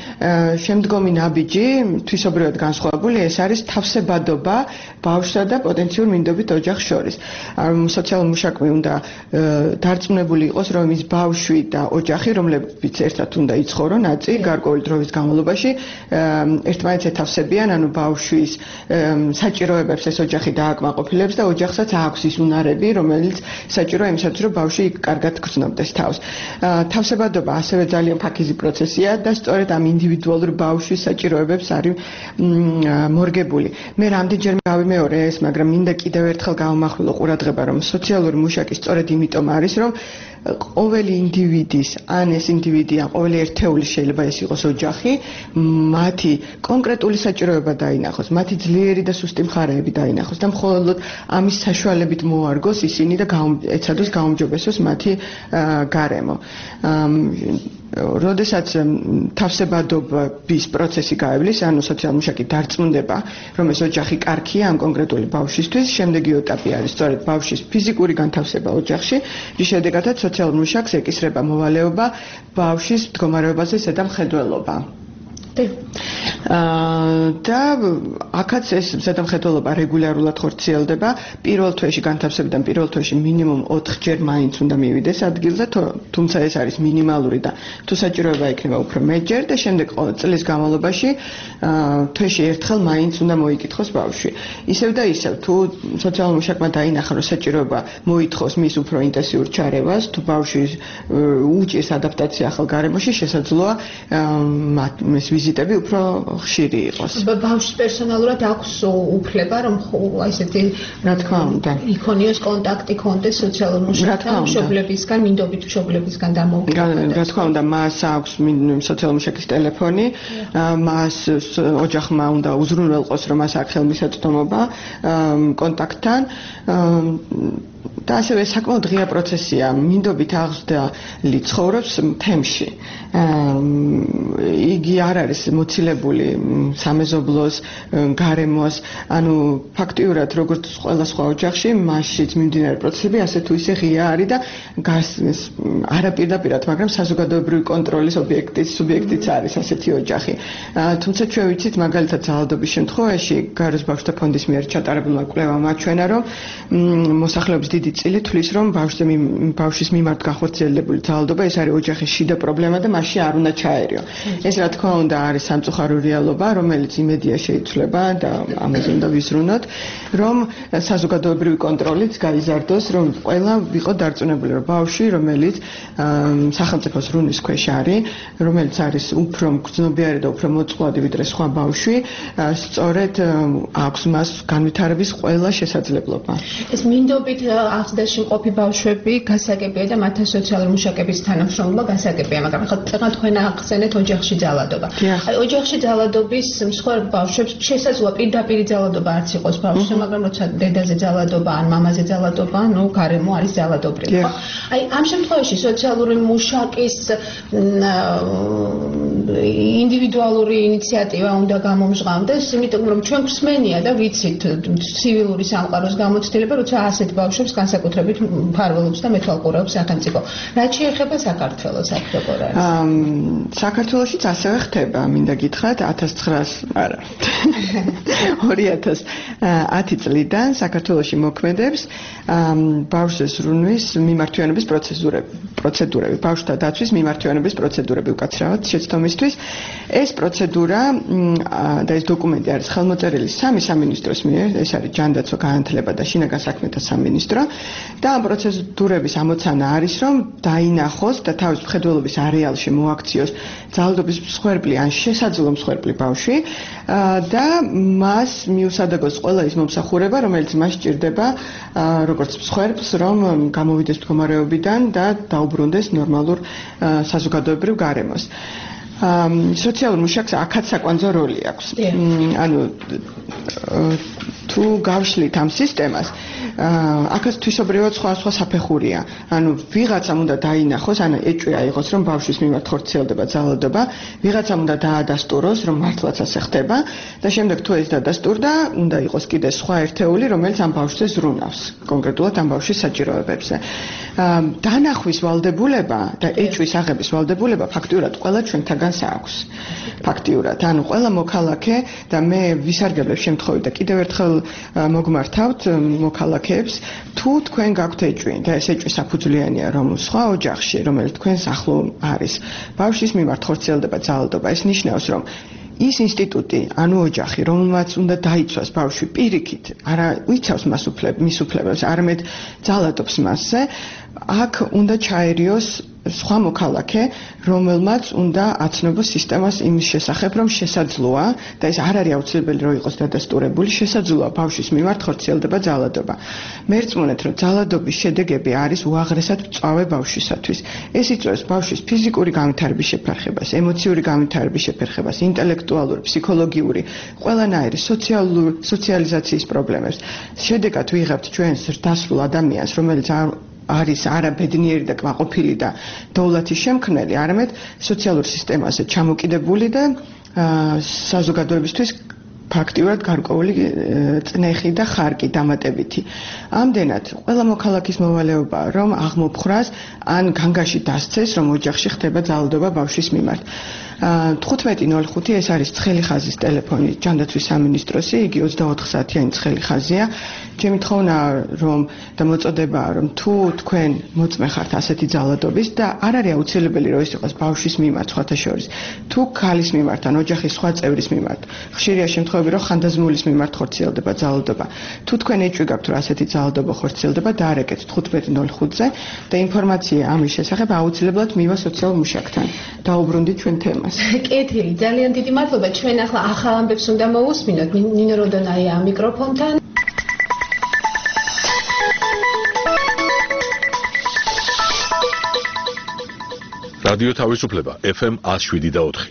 შემდგომი ნაბიჯი, თვისობრივად განსხვავებული, ეს არის თავსებადობა ბავშვსა და პოტენციურ მინდობით ოჯახს შორის. სოციალურ მუშაკმა უნდა დარწმუნებული იყოს, რომ ის ბავშვი და ოჯახი, რომლებიც ერთად უნდა იცხოვრონ აწი გარკვეული დროის განმავლობაში, ერთმანეთს ეთავსებიან, ანუ ბავშვის საჭიროებებს ეს ოჯახი დააკმაყოფილებს და ოჯახსაც აქვს ის უნარები, რომელიც საჭიროა იმისათვის, რომ ბავშვი კარგად გრძნობდეს თავს. თავსებადობა ასევე ძალიან ფაქიზი პროცესია და სწორედ ამ ინდივიდუალურ ბავშვის საჭიროებებს არის მორგებული. მე რამდენჯერმე გავიმეორე ეს, მაგრამ მინდა კიდევ ერთხელ გავამახვილო ყურადღება, რომ სოციალური მუშაკი სწორედ იმიტომ არის, რომ ყოველი ინდივიდის, ან ეს ინდივიდი, ან ყოველი ერთეული შეიძლება ეს იყოს ოჯახი, მათი კონკრეტული საჭიროება დაინახოს, მათი ძლიერი და სუსტი მხარეები დაინახოს და მხოლოდ ამის საშუალებით მოარგოს ისინი და ეცადოს გაუმჯობესოს მათი გარემო. როდესაც თავსებადობის პროცესი გაივლის, ანუ სოციალურ მუშაკი დარწმუნდება, რომ ეს ოჯახი კარგია ამ კონკრეტული ბავშვისთვის, შემდეგი ეტაპი არის სწორედ ბავშვის ფიზიკური განთავსება ოჯახში, რის შედეგადაც სოციალურ მუშაკს ეკისრება მოვალეობა ბავშვის მდგომარეობაზე ზედა მხედველობა. და აქაც ეს ზედამხედველობა რეგულარულად ხორციელდება. პირველ თვეში განთავსებიდან პირველ თვეში მინიმუმ ოთხჯერ მაინც უნდა მივიდეს ადგილზე, თუმცა ეს არის მინიმალური და თუ საჭიროება იქნება უფრო მეტჯერ და შემდეგ წლის განმავლობაში თვეში ერთხელ მაინც უნდა მოიკითხოს ბავშვი. ისევ და ისევ თუ სოციალურ მუშაკმა დაინახა, რომ საჭიროება მოითხოვს მის უფრო ინტენსიურ ჩარევას, თუ ბავშვი უჭირს ადაპტაცია ახალ გარემოში, შესაძლოა ეს ვიზიტები უფრო ხშირი იყოს. ბავშვს პერსონალურად აქვს უფლება, რომ აი ესეთი რა თქმა უნდა იქონიოს კონტაქტი ქონდეს სოციალურ მუშაკთან, მშობლებისგან, მინდობით მშობლებისგან დამოუკიდებლად. რა თქმა უნდა, მას აქვს სოციალურ მუშაკის ტელეფონი, მას ოჯახმა უნდა უზრუნველყოს, რომ მას აქვს ხელმისაწვდომობა კონტაქტთან. და ასევე საკმაოდ ღია პროცესია. მინდობით აღზრდა ცხოვრობს თემში. იგი არ არის მოცილებული სამეზობლოს, გარემოს, ანუ ფაქტიურად როგორც ყველა სხვა ოჯახში, მასშიც მიმდინარე პროცესები ასე თუ ისე ღია არის და არაპირდაპირად, მაგრამ საზოგადოებრივი კონტროლის ობიექტის სუბიექტიც არის ასეთი ოჯახი. თუმცა ჩვენ ვიცით, მაგალითად ძალადობის შემთხვევაში, გაროს ბავშვთა ფონდის მიერ ჩატარებულმა კვლევამ აჩვენა, რომ მოსახლეობის დიდი წილი თulis რომ ბავშვის მიმართ განხორციელებული ძალადობა ეს არის ოჯახის შიდა პრობლემა და მასში არ უნდა ჩაერიო. ეს რა თქმა უნდა არის სამწუხარო რეალობა, რომელიც იმედია შეიცვლება და ამაზე უნდა ვიზრუნოთ, რომ საზოგადოებრივი კონტროლიც გაიზარდოს, რომ ყველა ვიყო დარწმუნებული, რომ ბავშვი, რომელიც სახელმწიფოს რუნის ქვეშ არის, რომელიც არის უფრო მგრძნობიარე და უფრო მოწყვლადი ვიდრე სხვა ბავშვი, სწორედ აქვს მას განვითარების ყველა შესაძლებლობა. ეს მინდობით აღზრდაში მყოფი ბავშვები გასაგებია და მათთან სოციალური მუშაკების თანამშრომლობა გასაგებია, მაგრამ ხა თქვენ ახსენეთ ოჯახში ძალადობა. აი ოჯახში ძალადობის მსხვერპლ ბავშვებს შესაძლოა პირდაპირ ძალადობა არც იყოს ბავშვზე, მაგრამ როცა დედაზე ძალადობა ან მამაზე ძალადობა, ნუ გარემო არის ძალადობრივი. აი ამ შემთხვევაში სოციალური მუშაკის ინდივიდუალური ინიციატივა უნდა გამომჟღავნდეს, იმიტომ რომ ჩვენ გვსმენია და ვიცით ცივილური სამყაროს გამოცდილება, როცა ასეთ ბავშვებს განსაკუთრებით მფარველობს და მეთვალყურეობს სახელმწიფო. რაც შეეხება საქართველოს აქტიურად. საქართველოშიც ასევე ხდება, მინდა გითხრათ, ათას ცხრაას არა. ორი ათას ათი წლიდან საქართველოში მოქმედებს ბავშვის რუნვის მიმართვიანების პროცედურები, პროცედურები, ბავშვთა დაცვის მიმართვიანების პროცედურები უკაცრავად შეცდომისთვის. ეს პროცედურა და ეს დოკუმენტი არის ხელმოწერილი სამი სამინისტროს მიერ, ეს არის ჯანდაცვა, განათლება და შინაგან საქმეთა სამინისტრო და ამ პროცედურების ამოცანა არის, რომ დაინახოს და თავის მხედველობის არეალში მოაქციოს ძალადობის მსხვერპლი ან შესაძლო მსხვერპლი ბავშვი და მას მიუსადაგოს ყველა ის მომსახურება, რომელიც მას სჭირდება როგორც მსხვერპლს, რომ გამოვიდეს მდგომარეობიდან და დაუბრუნდეს ნორმალურ საზოგადოებრივ გარემოს. სოციალურ მუშაკს აქაც საკვანძო როლი აქვს. ანუ თუ გავშლით ამ სისტემას, აქაც თვისობრივად სხვა სხვა საფეხურია. ანუ ვიღაცამ უნდა დაინახოს, ანუ ეჭვი აიღოს, რომ ბავშვის მიმართ ხორციელდება ძალადობა, ვიღაცამ უნდა დაადასტუროს, რომ მართლაც ასე ხდება და შემდეგ თუ ეს დადასტურდა, უნდა იყოს კიდე სხვა ერთეული, რომელიც ამ ბავშვზე ზრუნავს, კონკრეტულად ამ ბავშვის საჭიროებებზე. დანახვის ვალდებულება და ეჭვის აღების ვალდებულება ფაქტიურად ყველა ჩვენთაგანს აქვს. ფაქტიურად, ანუ ყველა მოქალაქე და მე ვისარგებლებ შემთხვევით და კიდევ ერთხელ მოგმართავთ მოქალაქეებს, თუ თქვენ გაქვთ ეჭვი და ეს ეჭვი საფუძვლიანია, რომ სხვა ოჯახში, რომელიც თქვენს ახლო არის, ბავშვის მიმართ ხორციელდება ძალადობა, ეს ნიშნავს, რომ ის ინსტიტუტი, ანუ ოჯახი, რომელმაც უნდა დაიცვას ბავშვი პირიქით, არა უიცავს მას მის უფლებებს, არამედ ძალადობს მასზე, აქ უნდა ჩაერიოს სხვა მოქალაქე, რომელმაც უნდა აცნობს სისტემას იმის შესახებ, რომ შესაძლოა და ეს არ არის აუცილებელი, რომ იყოს დადასტურებული, შესაძლოა ბავშვის მიმართ ხორციელდება ძალადობა. მერწმუნეთ, რომ ძალადობის შედეგები არის უაღრესად მწვავე ბავშვისათვის. ეს იწვევს ბავშვის ფიზიკური განვითარების შეფერხებას, ემოციური განვითარების შეფერხებას, ინტელექტუალური, ფსიქოლოგიური, ყველანაირი სოციალური სოციალიზაციის პრობლემებს. შედეგად ვიღებთ ჩვენ ზრდასრულ ადამიანს, რომელიც არის არა ბედნიერი და კმაყოფილი და დოვლათის შემქმნელი, არამედ სოციალურ სისტემაზე ჩამოკიდებული და საზოგადოებისთვის ფაქტიურად გარკვეული წნეხი და ხარკი დამატებითი. ამდენად, ყველა მოქალაქის მოვალეობაა, რომ აღმოფხრას ან განგაში დასცეს, რომ ოჯახში ხდება ძალადობა ბავშვის მიმართ. თხუთმეტი ნოლ ხუთი ეს არის ცხელი ხაზის ტელეფონი ჯანდაცვის სამინისტროსი, იგი ოცდაოთხ საათიანი ცხელი ხაზია. ჩემი თხოვნაა რომ და მოწოდებაა რომ თუ თქვენ მოწმე ხართ ასეთი ძალადობის და არ არის აუცილებელი რომ ეს იყოს ბავშვის მიმართ სხვათა შორის, თუ ქალის მიმართ ან ოჯახის სხვა წევრის მიმართ, ხშირია შემთხვევები რომ ხანდაზმულის მიმართ ხორციელდება ძალადობა. თუ თქვენ ეჭვი გაქვთ რომ ასეთი ძალადობა ხორციელდება, დაარეკეთ თხუთმეტი ნოლ ხუთზე და ინფორმაცია ამის შესახებ აუცილებლად მივა სოციალურ მუშაკთან. დაუბრუნდით ჩვენ თემას. კეთილი, ძალიან დიდი მადლობა. ჩვენ ახლა ახალ ამბებს უნდა მოვუსმინოთ. ნინო როდონაია ამ მიკროფონთან. რადიო თავისუფლება ეფ ემ one oh seven და four.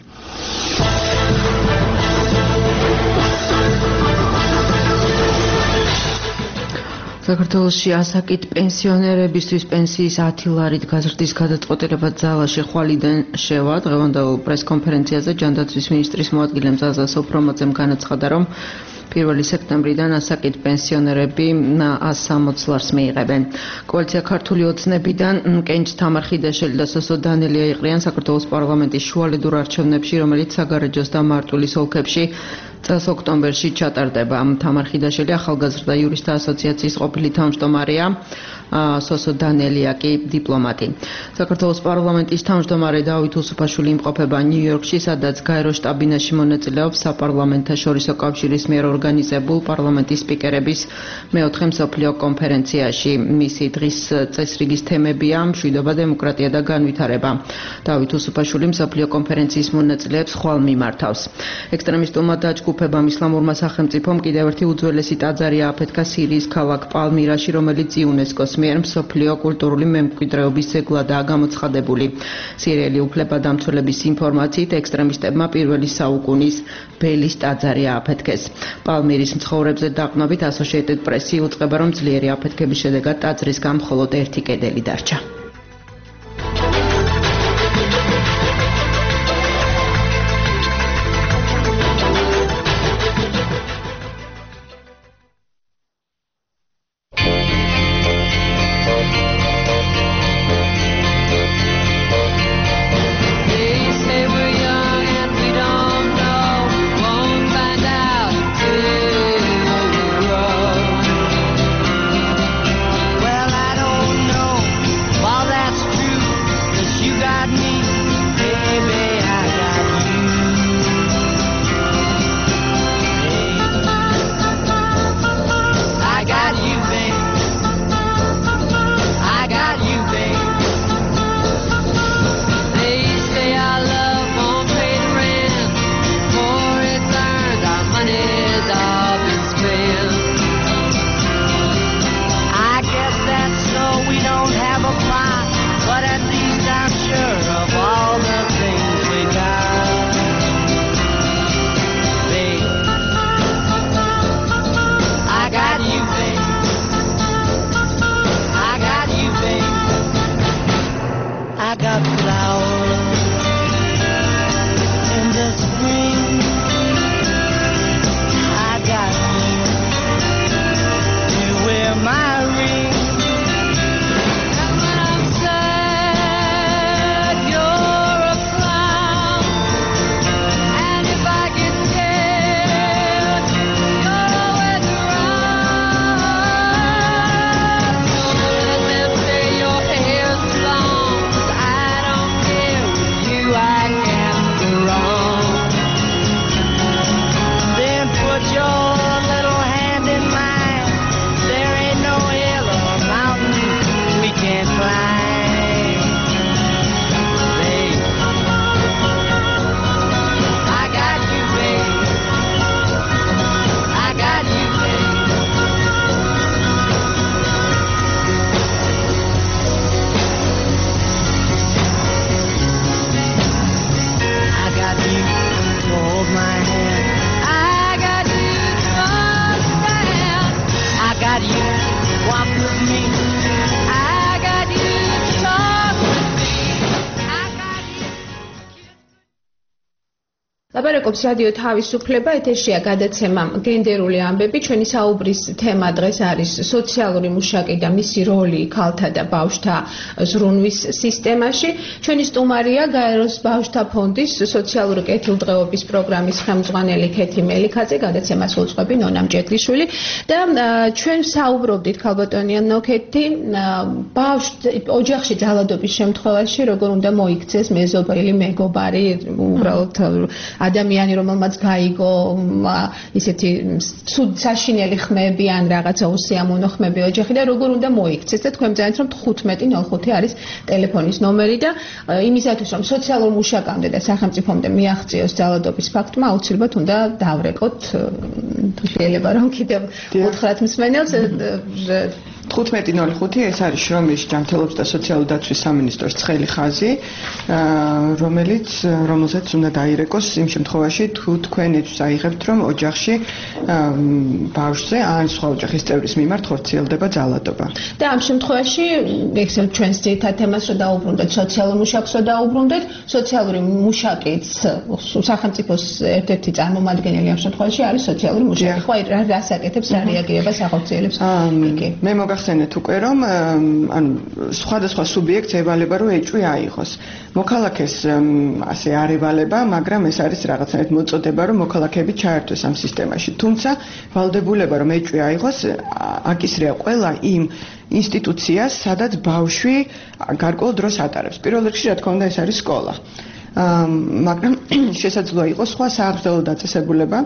საქართველოში ასაკით პენსიონერებისთვის პენსიის ათი ლარით გაზრდის გადაწყვეტილება ძალაში ხვალიდან შევა. დღევანდელ პრესკონფერენციაზე ჯანდაცვის მინისტრის მოადგილე მზაზა სოფრომაძემ განაცხადა, რომ პირველი სექტემბრიდან ასაკით პენსიონერები one hundred sixty ლარს მიიღებენ. კოალიცია ქართული ოცნებიდან კენჭ თამარ-ხიდაშელი და სოსო დანელია იყრიან საქართველოს პარლამენტის შუალედურ არჩევნებში, რომელიც საგარეჯოს და მარტვილის ოლქებში წელს ოქტომბერში ჩატარდება. თამარ-ხიდაშელი ახალგაზრდა იურისტთა ასოციაციის ყოფილი თავმჯდომარეა, სოსო დანელია კი დიპლომატი. საქართველოს პარლამენტის თავმჯდომარე დავით უსუფაშვილი იმყოფება ნიუ-იორკში, სადაც გაერო შტაბინაში მონაწილეობს საპარლამენტაშორისო კავშირის მიერ ორგანიზებულ პარლამენტის სპიკერების მეოთხე მსოფლიო კონფერენციაში. მისი დღის წესრიგის თემებია მშვიდობა, დემოკრატია და განვითარება. დავით უსუფაშვილი მსოფლიო კონფერენციის მონაწილეებს ხვალ მიმართავს. ექსტრემისტულმა დაჯგუფებამ ისლამურმა სახელმწიფომ კიდევ ერთი უძველესი ტაძარი ააფეთქა სირიის ქალაქ პალმირაში, რომელიც იუნესკოს მიერ მსოფლიო კულტურული მემკვიდრეობის ძეგლადაა გამოცხადებული. სირიელი უფლებადამცველების ინფორმაციით, ექსტრემისტებმა პირველი საუკუნის ბელის ტაძარი ააფეთქეს. პალმირის მცხოვრებზე დაყნობით ასოციეიტედ პრესი იუწყება, რომ ძლიერი აფეთქების შედეგად ტაძრისგან მხოლოდ ერთი კედელი დარჩა. Well, I don't know. ლაპარაკობს რადიო თავისუფლება, ეთერშია გადაცემა გენდერული ამბები. ჩვენი საუბრის თემა დღეს არის სოციალური მუშაკი და მისი როლი ქალთა და ბავშვთა ზრუნვის სისტემაში. ჩვენი სტუმარია გაეროს ბავშვთა ფონდის სოციალური კეთილდღეობის პროგრამის ხელმძღვანელი ქეთი მელიქაძე, გადაცემას უძღვები ნონა მჭედლიშვილი და ჩვენ საუბრობდით ქალბატონიან ნოქეთი ბავშვ ოჯახში ძალადობის შემთხვევაში როგორ უნდა მოიქცეს მეზობელი მეგობარი, უბრალოდ ადამიანი, რომელმაც გაიგო ისეთი საშინელი ხმები ან რაღაცა უსიამოვნო ხმები ოჯახი და როგორ უნდა მოიქცეს და თქვენ ძალიან რომ ხუთმეტი ნოლ ხუთი არის ტელეფონის ნომერი და იმისათვის რომ სოციალურ მუშაკამდე და სახელმწიფომდე მიაღწიოს ძალადობის ფაქტმა აუცილებლად უნდა დავრეკოთ თუ შეიძლება რომ კიდევ უთხრათ მსმენელს ხუთმეტი ნოლ ხუთი ეს არის შრომის ჯანმრთელობის და სოციალური დაცვის სამინისტროს ცხელი ხაზი, რომელიც რომელზეც უნდა დაირეკოს იმ შემთხვევაში თუ თქვენიც აიღებთ რომ ოჯახში ბავშვზე ან სხვა ოჯახის წევრის მიმართ ხორციელდება ძალადობა. და ამ შემთხვევაში ექსელ ჩვენს ძირითად თემას რო დაუბრუნდეთ, სოციალურ მუშაკს რო დაუბრუნდეთ, სოციალური მუშაკიც სახელმწიფოს ერთ-ერთი წარმომადგენელი ამ შემთხვევაში არის სოციალური მუშაკი. ხო, რა რას აკეთებს, რა რეაგირებას ახორციელებს იგი. მე მოგახსენეთ უკვე რომ ანუ სხვადასხვა სუბიექტს ევალება რომ ეჭვი აიღოს. მოქალაქეს ასე არ ევალება, მაგრამ ეს არის რაღაცნაირად მოწოდება რომ მოქალაქეები ჩაერთვეს ამ სისტემაში. თუმცა ვალდებულება რომ ეჭვი აიღოს აკისრია ყველა იმ ინსტიტუციას, სადაც ბავშვი გარკვეულ დროს ატარებს. პირველ რიგში რა თქმა უნდა ეს არის სკოლა. მაგრამ შესაძლოა იყოს სხვა სააღრდელო დაწესებულება,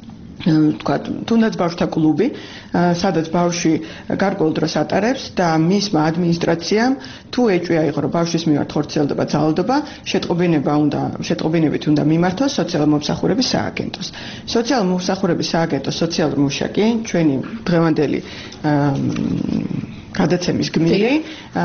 თქვა თუნდაც ბავშვთა კლუბი, სადაც ბავშვი გარკვეულ დროს ატარებს და მისმა ადმინისტრაციამ თუ ეჭვი აიღო რომ ბავშვის მიმართ ხორციელდება ძალადობა, შეტყობინება უნდა შეტყობინებით უნდა მიმართოს სოციალური მომსახურების სააგენტოს. სოციალური მომსახურების სააგენტოს სოციალური მუშაკი ჩვენი დღევანდელი გადაცემის გმირი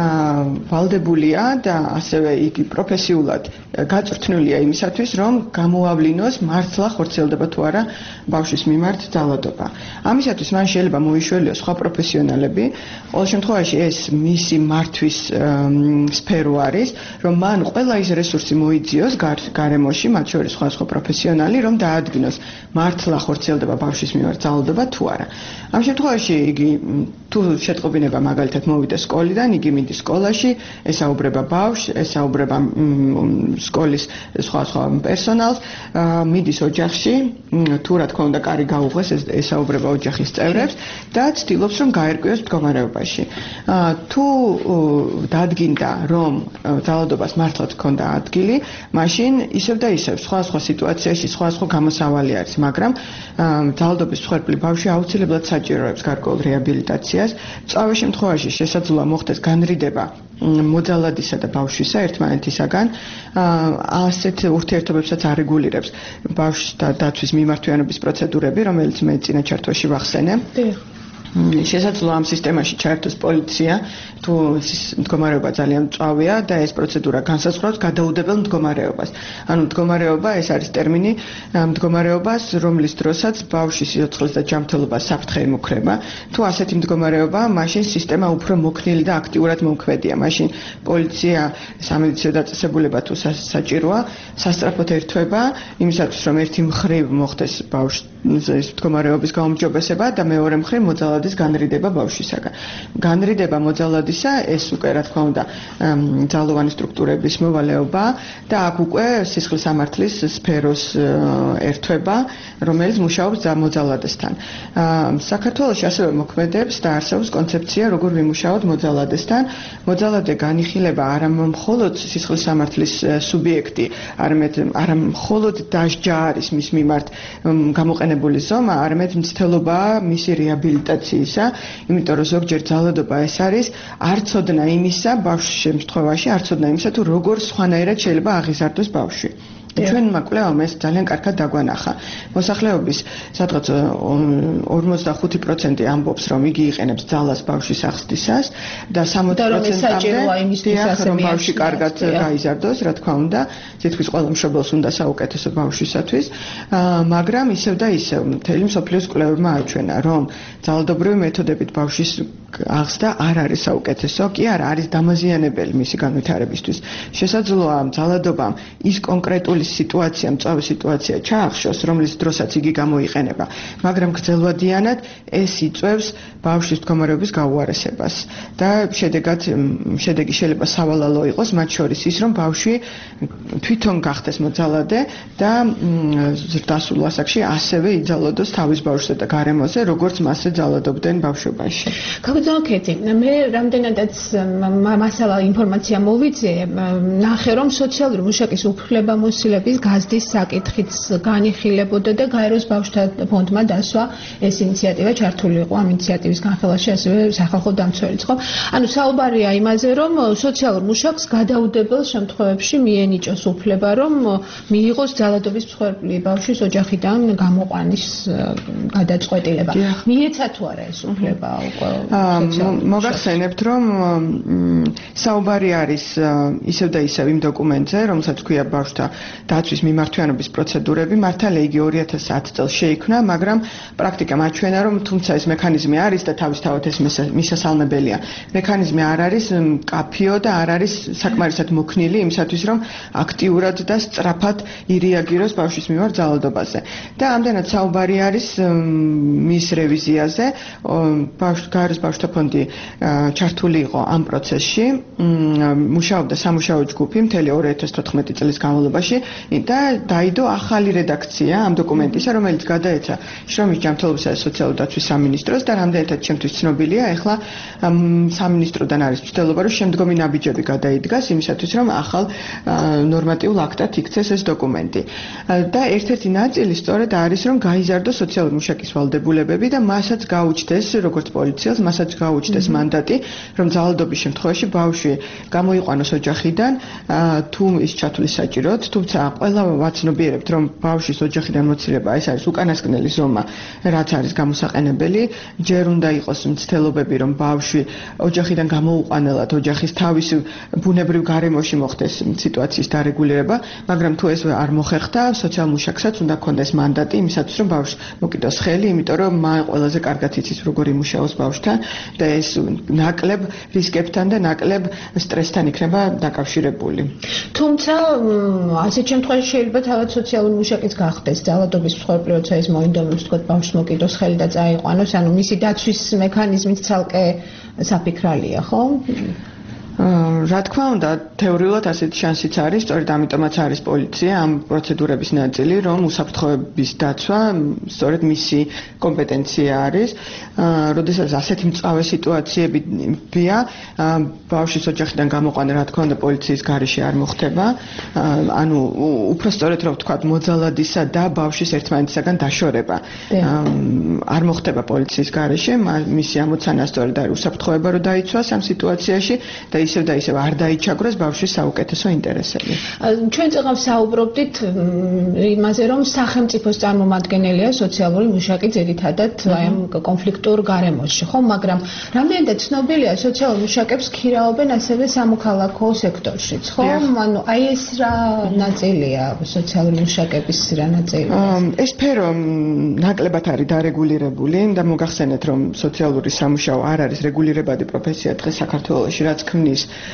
ვალდებულია და ასევე იგი პროფესიულად გაწვრთნილია იმისათვის, რომ გამოავლინოს მართლა ხორციელდება თუ არა ბავშვის მიმართ ძალადობა. ამისათვის მან შეიძლება მოიშველიოს სხვა პროფესიონალები. ყოველ შემთხვევაში ეს მისი მართვის სფერო არის, რომ მან ყველა ის რესურსი მოიძიოს გარემოში, მათ შორის სხვადასხვა პროფესიონალი, რომ დაადგინოს მართლა ხორციელდება ბავშვის მიმართ ძალადობა თუ არა. ამ შემთხვევაში იგი თუ შეტყობინება მაგალითად მოვიდა სკოლიდან, იგი მიდის სკოლაში, ესაუბრება ბავშვს, ესაუბრება სკოლის სხვა სხვა პერსონალს, მიდის ოჯახში, თუ რა თქმა უნდა კარი გაუღეს, ესაუბრება ოჯახის წევრებს და ცდილობს რომ გაერკვიოს მდგომარეობაში. თუ დადგინდა რომ ძალადობას მართლაც ჰქონდა ადგილი, მაშინ ისევ და ისევ სხვა სხვა სიტუაციაში სხვა სხვა გამოსავალი არის, მაგრამ ძალადობის მსხვერპლი ბავშვი აუცილებლად საჭიროებს გარკვეულ რეაბილიტაციას. წავე შემთხვევაში შესაძლოა მოხდეს განრიდება მოძალადისა და ბავშვისა ერთმანეთისაგან. ასეთ ურთიერთობებსაც არეგულირებს ბავშვთა დაცვის მიმართვიანობის პროცედურები, რომელიც მე წინა ჩართვაში ვახსენე. შესაძლოა ამ სისტემაში ჩაერთოს პოლიცია, თუ მდგომარეობა ძალიან მწვავეა და ეს პროცედურა განსაზღვრავს გადაუდებელ მდგომარეობას. ანუ მდგომარეობა ეს არის ტერმინი მდგომარეობას, რომლის დროსაც ბავშვი სიცოცხლის და ჯანმრთელობა საფრთხე ემუქრება. თუ ასეთი მდგომარეობა, მაშინ სისტემა უფრო მოქნილი და აქტიურად მომქმედია. მაშინ პოლიცია, სამედიცინო დაწესებულება თუ საჭიროა, სასწრაფოდ ერთვება იმისათვის, რომ ერთი მხრივ მოხდეს ბავშვის მდგომარეობის გაუმჯობესება და მეორე მხრივ მოძალადის განრიდება ბავშვისაგან. განრიდება მოძალადისა ეს უკვე რა თქმა უნდა ძალოვანი სტრუქტურების მოვალეობა და აქ უკვე სისხლის სამართლის სფეროს ერთვება, რომელიც მუშაობს მოძალადესთან. საქართველოში ასევე მოქმედებს და არსებობს კონცეფცია, როგორ ვიმუშაოთ მოძალადესთან. მოძალადე განიხილება არა მხოლოდ სისხლის სამართლის სუბიექტი, არამედ არა მხოლოდ დასჯა არის მის მიმართ გამოყენებული ზომა, არამედ მცდელობა მისი რეაბილიტაციისა, იმიტომ რომ ზოგჯერ ძალადობა ეს არის არცოდნა იმისა ბავშვის შემთხვევაში, არცოდნა იმისა თუ როგორ სხვანაირად შეიძლება აღიზარდოს ბავშვი. ჩვენმა კვლევამ ეს ძალიან კარგად დაგვანახა. მოსახლეობის სადღაც ორმოცდახუთი პროცენტი ამბობს, რომ იგი იყენებს ძალას ბავშვის აღზრდისას და სამოცი პროცენტი რომ ბავშვი კარგად გაიზარდოს, რა თქმა უნდა, თითქმის ყველა მშობელს უნდა საუკეთესო ბავშვისათვის, მაგრამ ისევ და ისევ მთელი მსოფლიოს კვლევებმა აჩვენა, რომ ძალადობრივი მეთოდებით ბავშვის აღზრდა არ არის საუკეთესო, კი არა, არის დამაზიანებელი მისი განვითარებისთვის. შესაძლოა ძალადობამ ის კონკრეტული სიტუაცია, მწვავე სიტუაცია ჩაახშოს, რომლის დროსაც იგი გამოიყენება, მაგრამ გრძელვადიანად ეს იწვევს ბავშვის მდგომარეობის გაუარესებას და შედეგად შედეგი შეიძლება სავალალო იყოს, მათ შორის ის, რომ ბავშვი თვითონ გახდეს მოძალადე და ზრდასრულ ასაკში ასევე იძალოდოს თავის ბავშვზე და გარემოზე, როგორც მასზე ძალადობდნენ ბავშვობაში. გაგრძელო ქეთი, მე რამდენადაც მასალა ინფორმაცია მოვიძიე, ნახე რომ სოციალური მუშაკის უფლებამოსილების გაზრდის საკითხიც განიხილებოდა და გაეროს ბავშვთა ფონდმა დასვა ეს ინიციატივა ჩართული იყო ამ ინიციატივის განხილვაში ასევე სახალხო დამცველიც, ხო? ანუ საუბარია იმაზე, რომ სოციალურ მუშაკს გადაუდებელ შემთხვევებში მიენიჭოს უფლება, რომ მიიღოს ძალადობის მსხვერპლი ბავშვის ოჯახიდან გამოყვანის გადაწყვეტილება. მიეცა თუ არა ეს უფლება უკვე მოგახსენებთ, რომ საუბარი არის ისევ და ისევ იმ დოკუმენტზე, რომელსაც ქვია ბავშვთა დაცვის მიმართვიანობის პროცედურები, მართალია იგი ორი ათას ათი წელს შეიქმნა, მაგრამ პრაქტიკა მაჩვენა, რომ თუმცა ეს მექანიზმი არის და თავისთავად ეს მისასალმებელია. მექანიზმი არ არის მკაფიო და არ არის საკმარისად მოქნილი იმისათვის, რომ აქტიურად და სწრაფად ირეაგიროს ბავშვის მიმართ ძალადობაზე. და ამდენად საუბარი არის მის რევიზიაზე. გაეროს ბავშვთა ფონდი ჩართული იყო ამ პროცესში, მუშაობდა სამუშაო ჯგუფი მთელი ორი ათას თოთხმეტი წლის განმავლობაში და დაიდო ახალი რედაქცია ამ დოკუმენტისა, რომელიც გადაეცა შრომის ჯანმრთელობისა და სოციალური დაცვის სამინისტროს და რამდენადაც ჩემთვის ცნობილია, ეხლა სამინისტროდან არის მცდელობა, რომ შემდგომი ნაბიჯები გადაიდგას იმისათვის, რომ ახალ ნორმატიულ აქტად იქცეს ეს დოკუმენტი. და ერთ-ერთი ნაწილი სწორედ არის, რომ გაიზარდოს სოციალური მუშაკის ვალდებულებები და მასაც გაუჩნდეს, როგორც პოლიციელს, მასაც გაუჩნდეს მანდატი, რომ ძალადობის შემთხვევაში ბავშვი გამოიყვანოს ოჯახიდან, თუ ის ჩათვლის საჭიროდ, თუმცა ყველა ვაცნობიერებთ, რომ ბავშვის ოჯახიდან მოცილება ეს არის უკანასკნელი ზომა, რაც არის გამოსაყენებელი, ჯერ უნდა იყოს მცდელობები, რომ ბავშვი ოჯახიდან გამოუყვანელად ოჯახის თავის ბუნებრივ გარემოში მოხდეს სიტუაციის დარეგულირება, მაგრამ თუ ეს არ მოხერხდა, სოციალურ მუშაკსაც უნდა ქონდეს მანდატი იმისათვის, რომ ბავშვს მოკიდოს ხელი, იმიტომ რომ მან ყველაზე კარგად იცის როგორ იმუშაოს ბავშვთან და ეს ნაკლებ რისკებთან და ნაკლებ სტრესთან იქნება დაკავშირებული. თუმცა ასეთ შემთხვევაში შეიძლება თავად სოციალური მუშაკიც გახდეს ძალადობის მსხვერპლი, როცა ის მოინდომებს თქვა ბავშვს მოკიდოს ხელი და წაიყვანოს, ანუ მისი დაცვის მექანიზმით ცალკე საფიქრალია, ხო? რა თქმა უნდა, თეორიულად ასეთი შანსიც არის, სწორედ ამიტომაც არის პოლიცია ამ პროცედურების ნაწილი, რომ უსაფრთხოების დაცვა სწორედ მისი კომპეტენცია არის. როდესაც ასეთი მწვავე სიტუაციებია, ბავშვის ოჯახიდან გამოყვანა, რა თქმა უნდა, პოლიციის გარეშე არ მოხდება. ანუ უფრო სწორედ რომ ვთქვათ, მოძალადისა და ბავშვის ერთმანეთისაგან დაშორება არ მოხდება პოლიციის გარეშე, მისი ამოცანა სწორედ არის უსაფრთხოება რომ დაიცვას ამ სიტუაციაში და ისევ და ისევ არ დაიჩაგროს ბავშვის საუკეთესო ინტერესები. ჩვენ წეგავ საუბრობდით იმაზე, რომ სახელმწიფოს წარმომადგენელია სოციალური მუშაკი ძირითადად აი ამ კონფლიქტურ გარემოში, ხო, მაგრამ რამდენადაც ცნობილია სოციალურ მუშაკებს ქირაობენ ასევე სამოქალაქო სექტორშიც, ხო? ანუ აი ეს რა ნაწილია სოციალური მუშაკების რა ნაწილია? ეს სფერო ნაკლებად არის დარეგულირებული და მოგახსენეთ, რომ სოციალური სამუშაო არ არის რეგულირებადი პროფესია დღეს საქართველოში, რაც ქმნის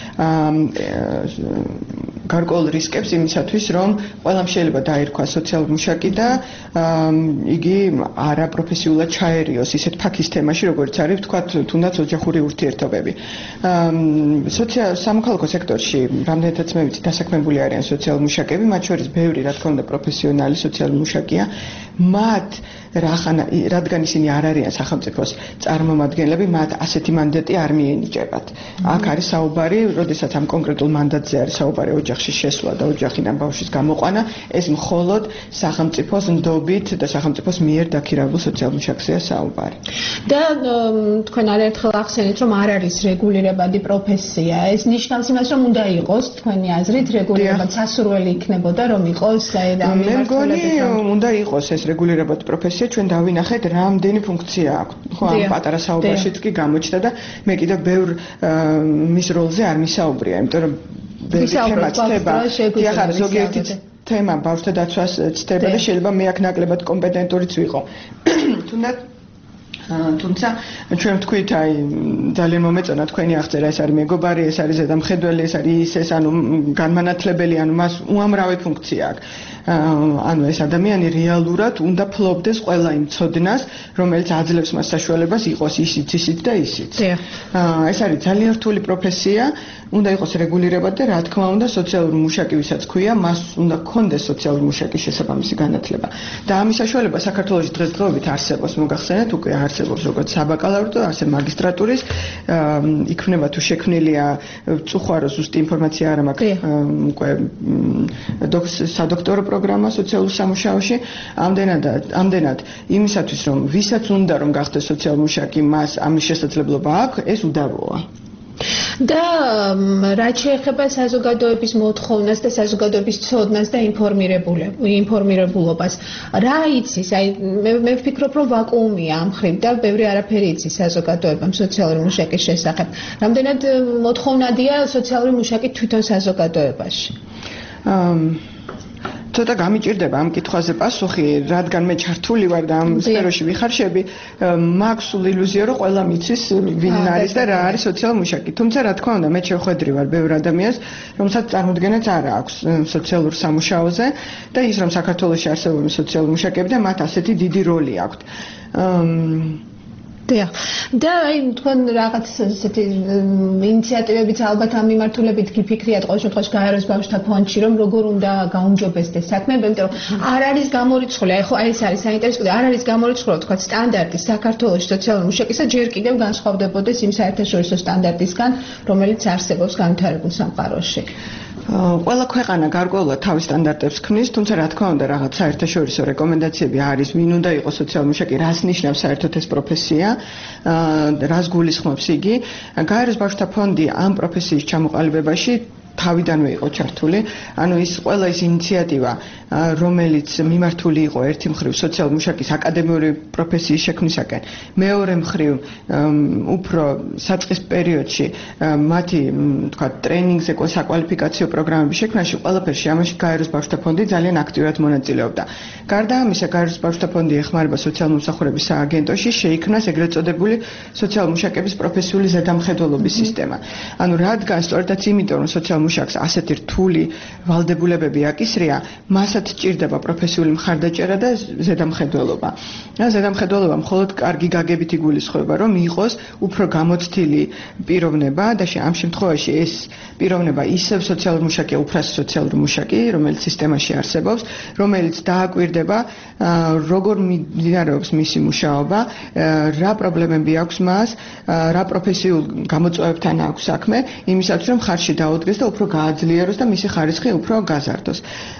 გარკვეულ რისკებს იმისათვის, რომ ყველამ შეიძლება დაირქვა სოციალური მუშაკი და იგი არაპროფესიულად ჩაერიოს ისეთ ფაქის თემაში, როგორც არის ვთქვათ, თუნდაც ოჯახური ურთიერთობები. სამოქალაქო სექტორში რამდენადაც მე ვიცი, დასაქმებული არიან სოციალური მუშაკები, მათ შორის ბევრი, რა თქმა უნდა, პროფესიონალი სოციალური მუშაკია. მათ რადგან ისინი არ არიან სახელმწიფოს წარმომადგენლები, მათ ასეთი მანდატი არ მიენიჭებათ. აქ არის საუბარი, როდესაც ამ კონკრეტულ მანდატზე არის საუბარი ოჯახში შესვლა და ოჯახიდან ბავშვის გამოყვანა, ეს მხოლოდ სახელმწიფოს ნდობით და სახელმწიფოს მიერ დაქირავებულ სოციალურ მუშაკზეა საუბარი. და თქვენ არაერთხელ ახსენეთ, რომ არ არის რეგულირებადი პროფესია. ეს ნიშნავს იმას, რომ უნდა იყოს თქვენი აზრით რეგულირებადი სასურველი იქნებოდა, რომ იყოს აი რა მე მგონი უნდა იყოს ეს რეგულირებადი პროფესია. ჩვენ დავინახეთ რამდენი ფუნქცია აქვს. ხო, ამ პატარა საუბარშიც კი გამოჩნდა და მე კიდევ ბევრ მის როლზე არ მისაუბრია, იმიტომ რომ ბევრი თემა ცდება. ახლა ზოგიერთი თემა ბავშვთა დაცვას ცდება და შეიძლება მე აქ ნაკლებად კომპეტენტურიც ვიყო. თუნდაც თუმცა ჩვენ ვთქვით აი ძალიან მომეწონა თქვენი აღწერა ეს არის მეგობარი ეს არის ზედამხედველი ეს არის ის ეს ანუ განმანათლებელი ანუ მას უამრავი ფუნქცია აქვს ანუ ეს ადამიანი რეალურად უნდა ფლობდეს ყველა იმ ცოდნას რომელიც აძლევს მას საშუალებას იყოს ისიც ისიც და ისიც ეს არის ძალიან რთული პროფესია უნდა იყოს რეგულირებად და რა თქმა უნდა სოციალური მუშაკი ვისაც ქვია მას უნდა ქონდეს სოციალური მუშაკის შესაბამისი განათლება და ამის საშუალება საქართველოში დღესდღეობით არსებობს მოგახსენეთ უკვე არსებობს როგორც საბაკალავრო ასე მაგისტრატურის იქმნება თუ შექმნილია წუხარო ზუსტი ინფორმაცია არ მაქვს უკვე სადოქტორო პროგრამა სოციალურ სამუშაოში ამდენად ამდენად იმისათვის რომ ვისაც უნდა რომ გახდეს სოციალური მუშაკი მას ამის შესაძლებლობა აქვს ეს უდავოა და რაც შეეხება საზოგადოების მოთხოვნას და საზოგადოების ცოდნას და ინფორმირებულობას რა იცის აი მე ვფიქრობ რომ ვაკუუმია ამ მხრივ და ბევრი არაფერი იცის საზოგადოებამ სოციალური მუშაკის შესახებ რამდენად მოთხოვნადია სოციალური მუშაკი თვითონ საზოგადოებაში ცოტა გამიჭირდება ამ კითხვაზე პასუხი, რადგან მე ჩართული ვარ და ამ სფეროში ვიხარშები, მაქვს სულ ილუზია, რომ ყველა მიცის ვინ არის და რა არის სოციალური მუშაკი. თუმცა რა თქმა უნდა, მე შევხვედრი ვარ ბევრ ადამიანს, რომელსაც წარმოდგენაც არ აქვს სოციალურ სამუშაოზე და ის რომ საქართველოში არსებობენ სოციალური მუშაკები და მათ ასეთი დიდი როლი აქვთ. და აი თქვენ რაღაც ესეთი ინიციატივებიც ალბათ ამ მიმართულებით გიფიქრიათ ყოველ შემთხვევაში გაეროს ბავშვთა ფონდში რომ როგორ უნდა გაუმჯობესდეს საქმე, იმიტომ რომ არ არის გამორიცხული, აი ხო აი ეს არის საინტერესო და არ არის გამორიცხული თქვა სტანდარტი საქართველოს სოციალური მუშაკისა ჯერ კიდევ განსხვავდებოდეს იმ საერთაშორისო სტანდარტისგან, რომელიც არსებობს განვითარებულ სამყაროში. ყველა ქვეყანა გარკვეულად თავის სტანდარტებს ქმნის, თუმცა რა თქმა უნდა რაღაც საერთაშორისო რეკომენდაციები არის, ვინ უნდა იყოს სოციალური მუშაკი, რას ნიშნავს საერთოდ ეს პროფესია, რას გულისხმობს იგი. გაეროს ბავშვთა ფონდი ამ პროფესიის ჩამოყალიბებაში თავიდანვე იყო ჩართული, ანუ ის ყველა ის ინიციატივა, რომელიც მიმართული იყო ერთი მხრივ სოციალური მუშაკის აკადემიური პროფესიის შექმნისაკენ, მეორე მხრივ უფრო საწყის პერიოდში მათი თქვა ტრეინინგზე, საკვალიფიკაციო პროგრამების შექმნაში, ყველაფერში ამაში გაეროს ბავშვთა ფონდი ძალიან აქტიურად მონაწილეობდა. გარდა ამისა, გაეროს ბავშვთა ფონდი ეხმარება სოციალური მომსახურების სააგენტოში, შეიქმნას ეგრეთ წოდებული სოციალური მუშაკების პროფესიული ზედამხედველობის სისტემა. ანუ რადგან სწორედაც იმიტომ, რომ სოციალურ მუშაკს ასეთი რთული ვალდებულებები აკისრია, მასაც ჭირდება პროფესიული მხარდაჭერა და ზედამხედველობა. და ზედამხედველობა მხოლოდ კარგი გაგებით იგულისხმება, რომ იყოს უფრო გამოცდილი პიროვნება და ამ შემთხვევაში ეს პიროვნება ისევ სოციალურ მუშაკია, უფრასი სოციალური მუშაკი, რომელიც სისტემაში არსებობს, რომელიც დააკვირდება, როგორ მიმდინარეობს მისი მუშაობა, რა პრობლემები აქვს მას, რა პროფესიულ გამოწვევებთან აქვს საქმე, იმისათვის რომ ხარჯში დაუდგეს და უფრო გააძლიეროს და მისი ხარისხი უფრო გაზარდოს.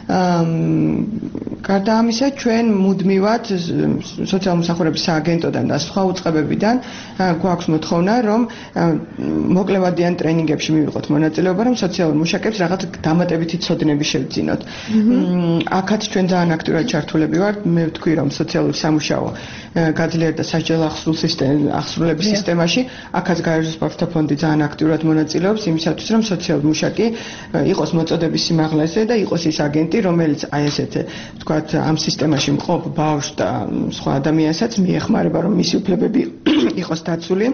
გარდა ამისა, ჩვენ მუდმივად სოციალურ მომსახურების სააგენტოდან და სხვა უწყებებიდან გვაქვს მოთხოვნა, რომ მოკლევადიან ტრეინინგებში მივიღოთ მონაწილეობა, რომ სოციალურ მუშაკებს რაღაც დამატებითი ცოდნები შევძინოთ. აქაც ჩვენ ძალიან აქტიურად ჩართულები ვართ. მე ვთქვი, რომ სოციალური სამუშაო გაძლიერდა სასჯელ აღსრულების სისტემაში, აქაც გაეროს ბავშვთა ფონდი ძალიან აქტიურად მონაწილეობს იმისათვის, რომ სოციალური მუშაკი იყოს მოწოდების სიმაღლეზე და იყოს ის აგენტი, რომელიც აი ესეთ ვთქვათ ამ სისტემაში მყოფ ბავშვს და სხვა ადამიანსაც მიეხმარება, რომ მისი უფლებები იყოს დაცული.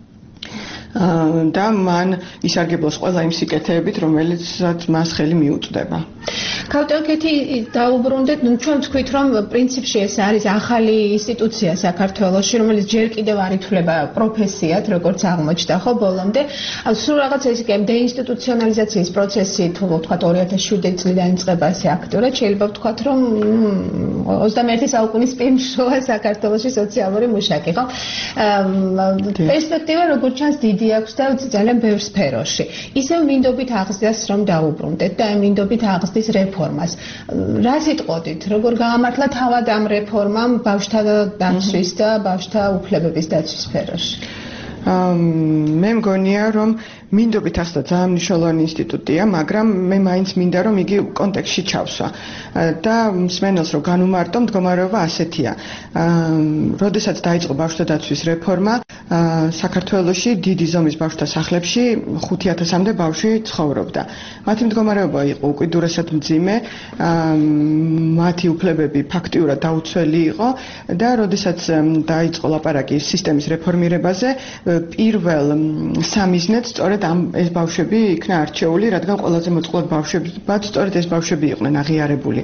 და მან ისარგებლოს ყველა იმ სიკეთეებით, რომელიცაც მას ხელი მიუწვდება. ქავტაკეთი დაუბრუნდეთ, ნუ ჩვენ ვთქვით, რომ პრინციპში ეს არის ახალი ინსტიტუცია საქართველოში, რომელიც ჯერ კიდევ არ ითვლება პროფესიად, როგორც აღმოჩნდა ხო ბოლომდე. სულ რაღაც ეს კი დეინსტიტუციონალიზაციის პროცესი თუ ვთქვათ ორი ათას შვიდი წლიდან იწყება ასე აქტიურად, შეიძლება ვთქვათ, რომ ოცდამეერთე საუკუნის პირშოა საქართველოში სოციალური მუშაკი, ხო? პერსპექტივა როგორც ჩანს დიდი აქვს და ძალიან ბევრ სფეროში. ისევ მინდობით აღზრდას რომ დაუბრუნდეთ და მინდობით აღზრდის რეფორმას. რა სიტყვოდით, როგორ გაამართლა თავად ამ რეფორმამ ბავშვთა დაცვის და ბავშვთა უფლებების დაცვის სფეროში? მე მგონია, რომ მინდობით ახლა ძალიან მნიშვნელოვანი ინსტიტუტია, მაგრამ მე მაინც მინდა რომ იგი კონტექსტში ჩავსვა და მსმენელს რომ განუმარტო, მდგომარეობა ასეთია. როდესაც დაიწყო ბავშვთა დაცვის რეფორმა, საქართველოში დიდი ზომის ბავშვთა სახლებში ხუთი ათასამდე ბავშვი ცხოვრობდა. მათი მდგომარეობა იყო უკიდურესად მძიმე, მათი უფლებები ფაქტიურად დაუცველი იყო და როდესაც დაიწყო ლაპარაკი სისტემის რეფორმირებაზე, პირველ სამიზნედ სწორედ ამ ეს ბავშვები იქნა არჩეული, რადგან ყველაზე მოწყვლად ბავშვებად სწორედ ეს ბავშვები იყვნენ აღიარებული.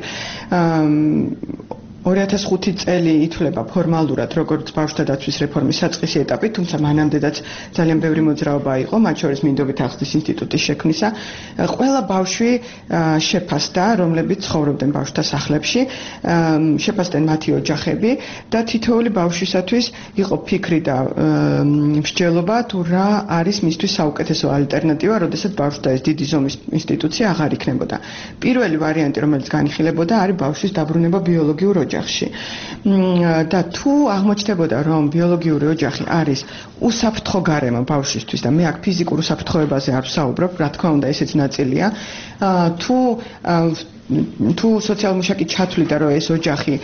ორი ათას ხუთი წელი ითვლება ფორმალურად როგორც ბავშვთა დაცვის რეფორმის საწყისი ეტაპი, თუმცა მანამდეც ძალიან ბევრი მოძრაობა იყო, მათ შორის მინდობით აღზრდის ინსტიტუტის შექმნისა. ყველა ბავშვი შეფასდა, რომლებიც ცხოვრობდნენ ბავშვთა სახლებში, შეფასდნენ მათი ოჯახები და თითოეული ბავშვისათვის იყო ფიქრი და მსჯელობა თუ რა არის მისთვის საუკეთესო ალტერნატივა, როდესაც ბავშვთა ეს დიდი ზომის ინსტიტუცია აღარ იქნებოდა. პირველი ვარიანტი, რომელიც განიხილებოდა, არის ბავშვის დაბრუნება ბიოლოგიურ ოჯახში. და თუ აღმოჩნდებოდა, რომ ბიოლოგიური ოჯახი არის უსაფრთხო გარემო ბავშვისთვის და მე აქ ფიზიკურ უსაფრთხოებაზე არ ვსაუბრობ, რა თქმა უნდა, ესეც ნაწილია. თუ თუ სოციალური მუშაკი ჩათვლიდა, რომ ეს ოჯახი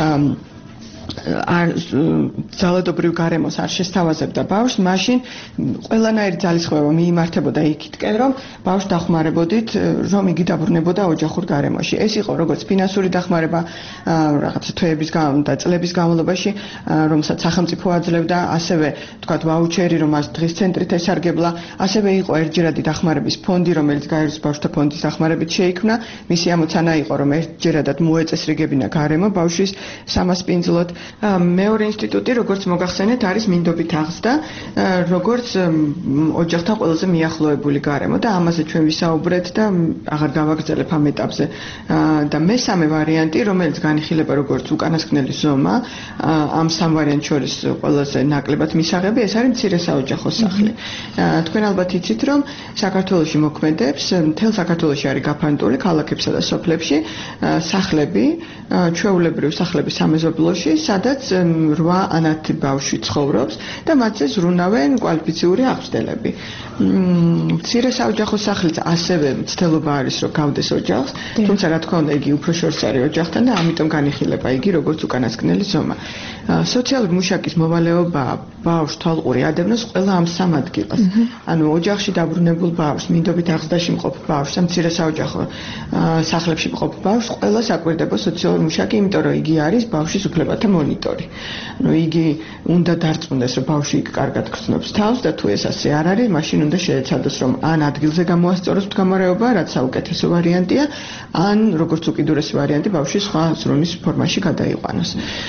არ ძალადობრივ გარემოს არ შესთავაზებდა ბავშვს, მაშინ ყველანაირი ძალისხმევა მიიმართებოდა იქითკენ, რომ ბავშვს დახმარებოდით, რომ იგი დაბრუნებოდა ოჯახურ გარემოში. ეს იყო როგორც ფინანსური დახმარება, რაღაცა თვეების და წლების განმავლობაში, რომელსაც სახელმწიფო აძლევდა, ასევე თქვათ ვაუჩერი, რომ მას დღის ცენტრით ესარგებლა, ასევე იყო ერთჯერადი დახმარების ფონდი, რომელიც გაეროს ბავშვთა ფონდის დახმარებით შეიქმნა. მისი ამოცანა იყო, რომ ერთჯერადად მოეწესრიგებინა გარემო ბავშვის სამასპინძლოდ. მეორე ინსტიტუტი, როგორც მოგახსენეთ, არის მინდობით აღზრდა, როგორც ოჯახთან ყველაზე მიახლოებული გარემო და ამაზე ჩვენ ვისაუბრეთ და აღარ გავაგრძელებ ამ ეტაპზე. და მესამე ვარიანტი, რომელიც განიხილება როგორც უკანასკნელი ზომა, ამ სამ ვარიანტს შორის ყველაზე ნაკლებად მისაღები, ეს არის მცირე საოჯახო სახლი. თქვენ ალბათ იცით, რომ საქართველოში მოქმედებს, მთელ საქართველოში არის გაფანტული ქალაქებსა და სოფლებში სახლები, ჩვეულებრივ სახლები სამეზობლოში, სადაც რვა ანათი ბავშვი ცხოვრობს და მათზე ზრუნავენ კვალიფიციური აღზრდელები. მცირე საოჯახო სახლიც ასევე მცდელობა არის, რომ გავდეს ოჯახს, თუმცა რა თქმა უნდა, იგი უფრო შორს არის ოჯახთან და ამიტომ განიხილება იგი როგორც უკანასკნელი ზომა. სოციალური მუშაკის მოვალეობა ბავშვს თვალყური ადევნოს ყველა ამ სამ ადგილას. ანუ ოჯახში დაბრუნებულ ბავშვს, მინდობით აღზრდაში მყოფ ბავშვს, მცირე საოჯახო სახლებში მყოფ ბავშვს, ყველას აკვირდება სოციალური მუშაკი, იმიტომ რომ იგი არის ბავშვის უფლებათა მონიტორი. ანუ იგი უნდა დარწმუნდეს, რომ ბავშვი იქ კარგად გრძნობს თავს და თუ ეს ასე არ არის, მაშინ უნდა შეეცადოს, რომ ან ადგილზე გამოასწოროს მდგომარეობა, რაც საუკეთესო ვარიანტია, ან როგორც უკიდურესი ვარიანტი, ბავშვი სხვა ზრუნის ფორმაში გადაიყვანოს.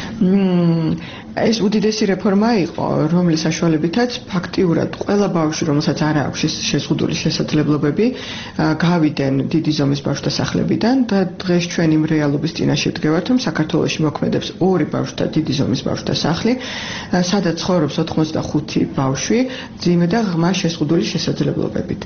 ეს უდიდესი რეფორმა იყო, რომლის საშუალებითაც ფაქტიურად ყველა ბავშვი, რომელსაც არ აქვს შეზღუდული შესაძლებლობები, გავიდნენ დიდი ზომის ბავშვთა სახლებიდან და დღეს ჩვენ იმ რეალობის წინაშე ვდგევართ, რომ საქართველოში მოქმედებს ორი ბავშვთა დიდი ზომის ბავშვთა სახლი, სადაც ცხოვრობს ოცდახუთი ბავშვი, ძიმე და ღრმა შეზღუდული შესაძლებლობებით.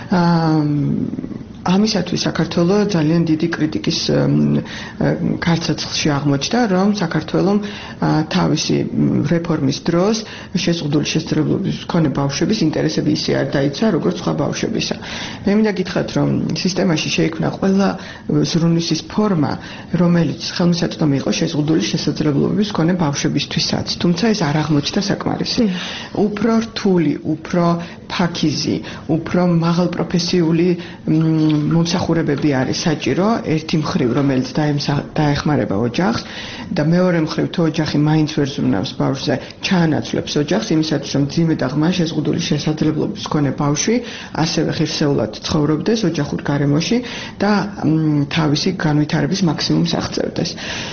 ამისათვის საქართველოს ძალიან დიდი კრიტიკის გარცაცილში აღმოჩნდა, რომ საქართველოს თავისი რეფორმის დროს შეზღუდული შესაძლებლობების მქონე ბავშვების ინტერესები ისე არ დაიცვა, როგორც სხვა ბავშვებისა. მე მინდა გითხრათ, რომ სისტემაში შეიქმნა ყველა ზრუნვის ის ფორმა, რომელიც ხელმისაწვდომი იყო შეზღუდული შესაძლებლობების მქონე ბავშვებისთვისაც, თუმცა ეს არ აღმოჩნდა საკმარისი. უფრო რთული, უფრო ფაქიზი, უფრო მაღალპროფესიული მომსახურებები არის საჭირო, ერთი მხრივ, რომელიც დაეხმარება ოჯახს და მეორე მხრივ, თუ ოჯახი მაინც ვერ ზრუნავს ბავშვზე, ჩაანაცვლებს ოჯახს, იმისათვის, რომ ძიმე და ღრმა შეზღუდული შესაძლებლობის მქონე ბავშვი ასევე ღირსეულად ცხოვრობდეს ოჯახურ გარემოში და თავისი განვითარების მაქსიმუმს აღწევდეს.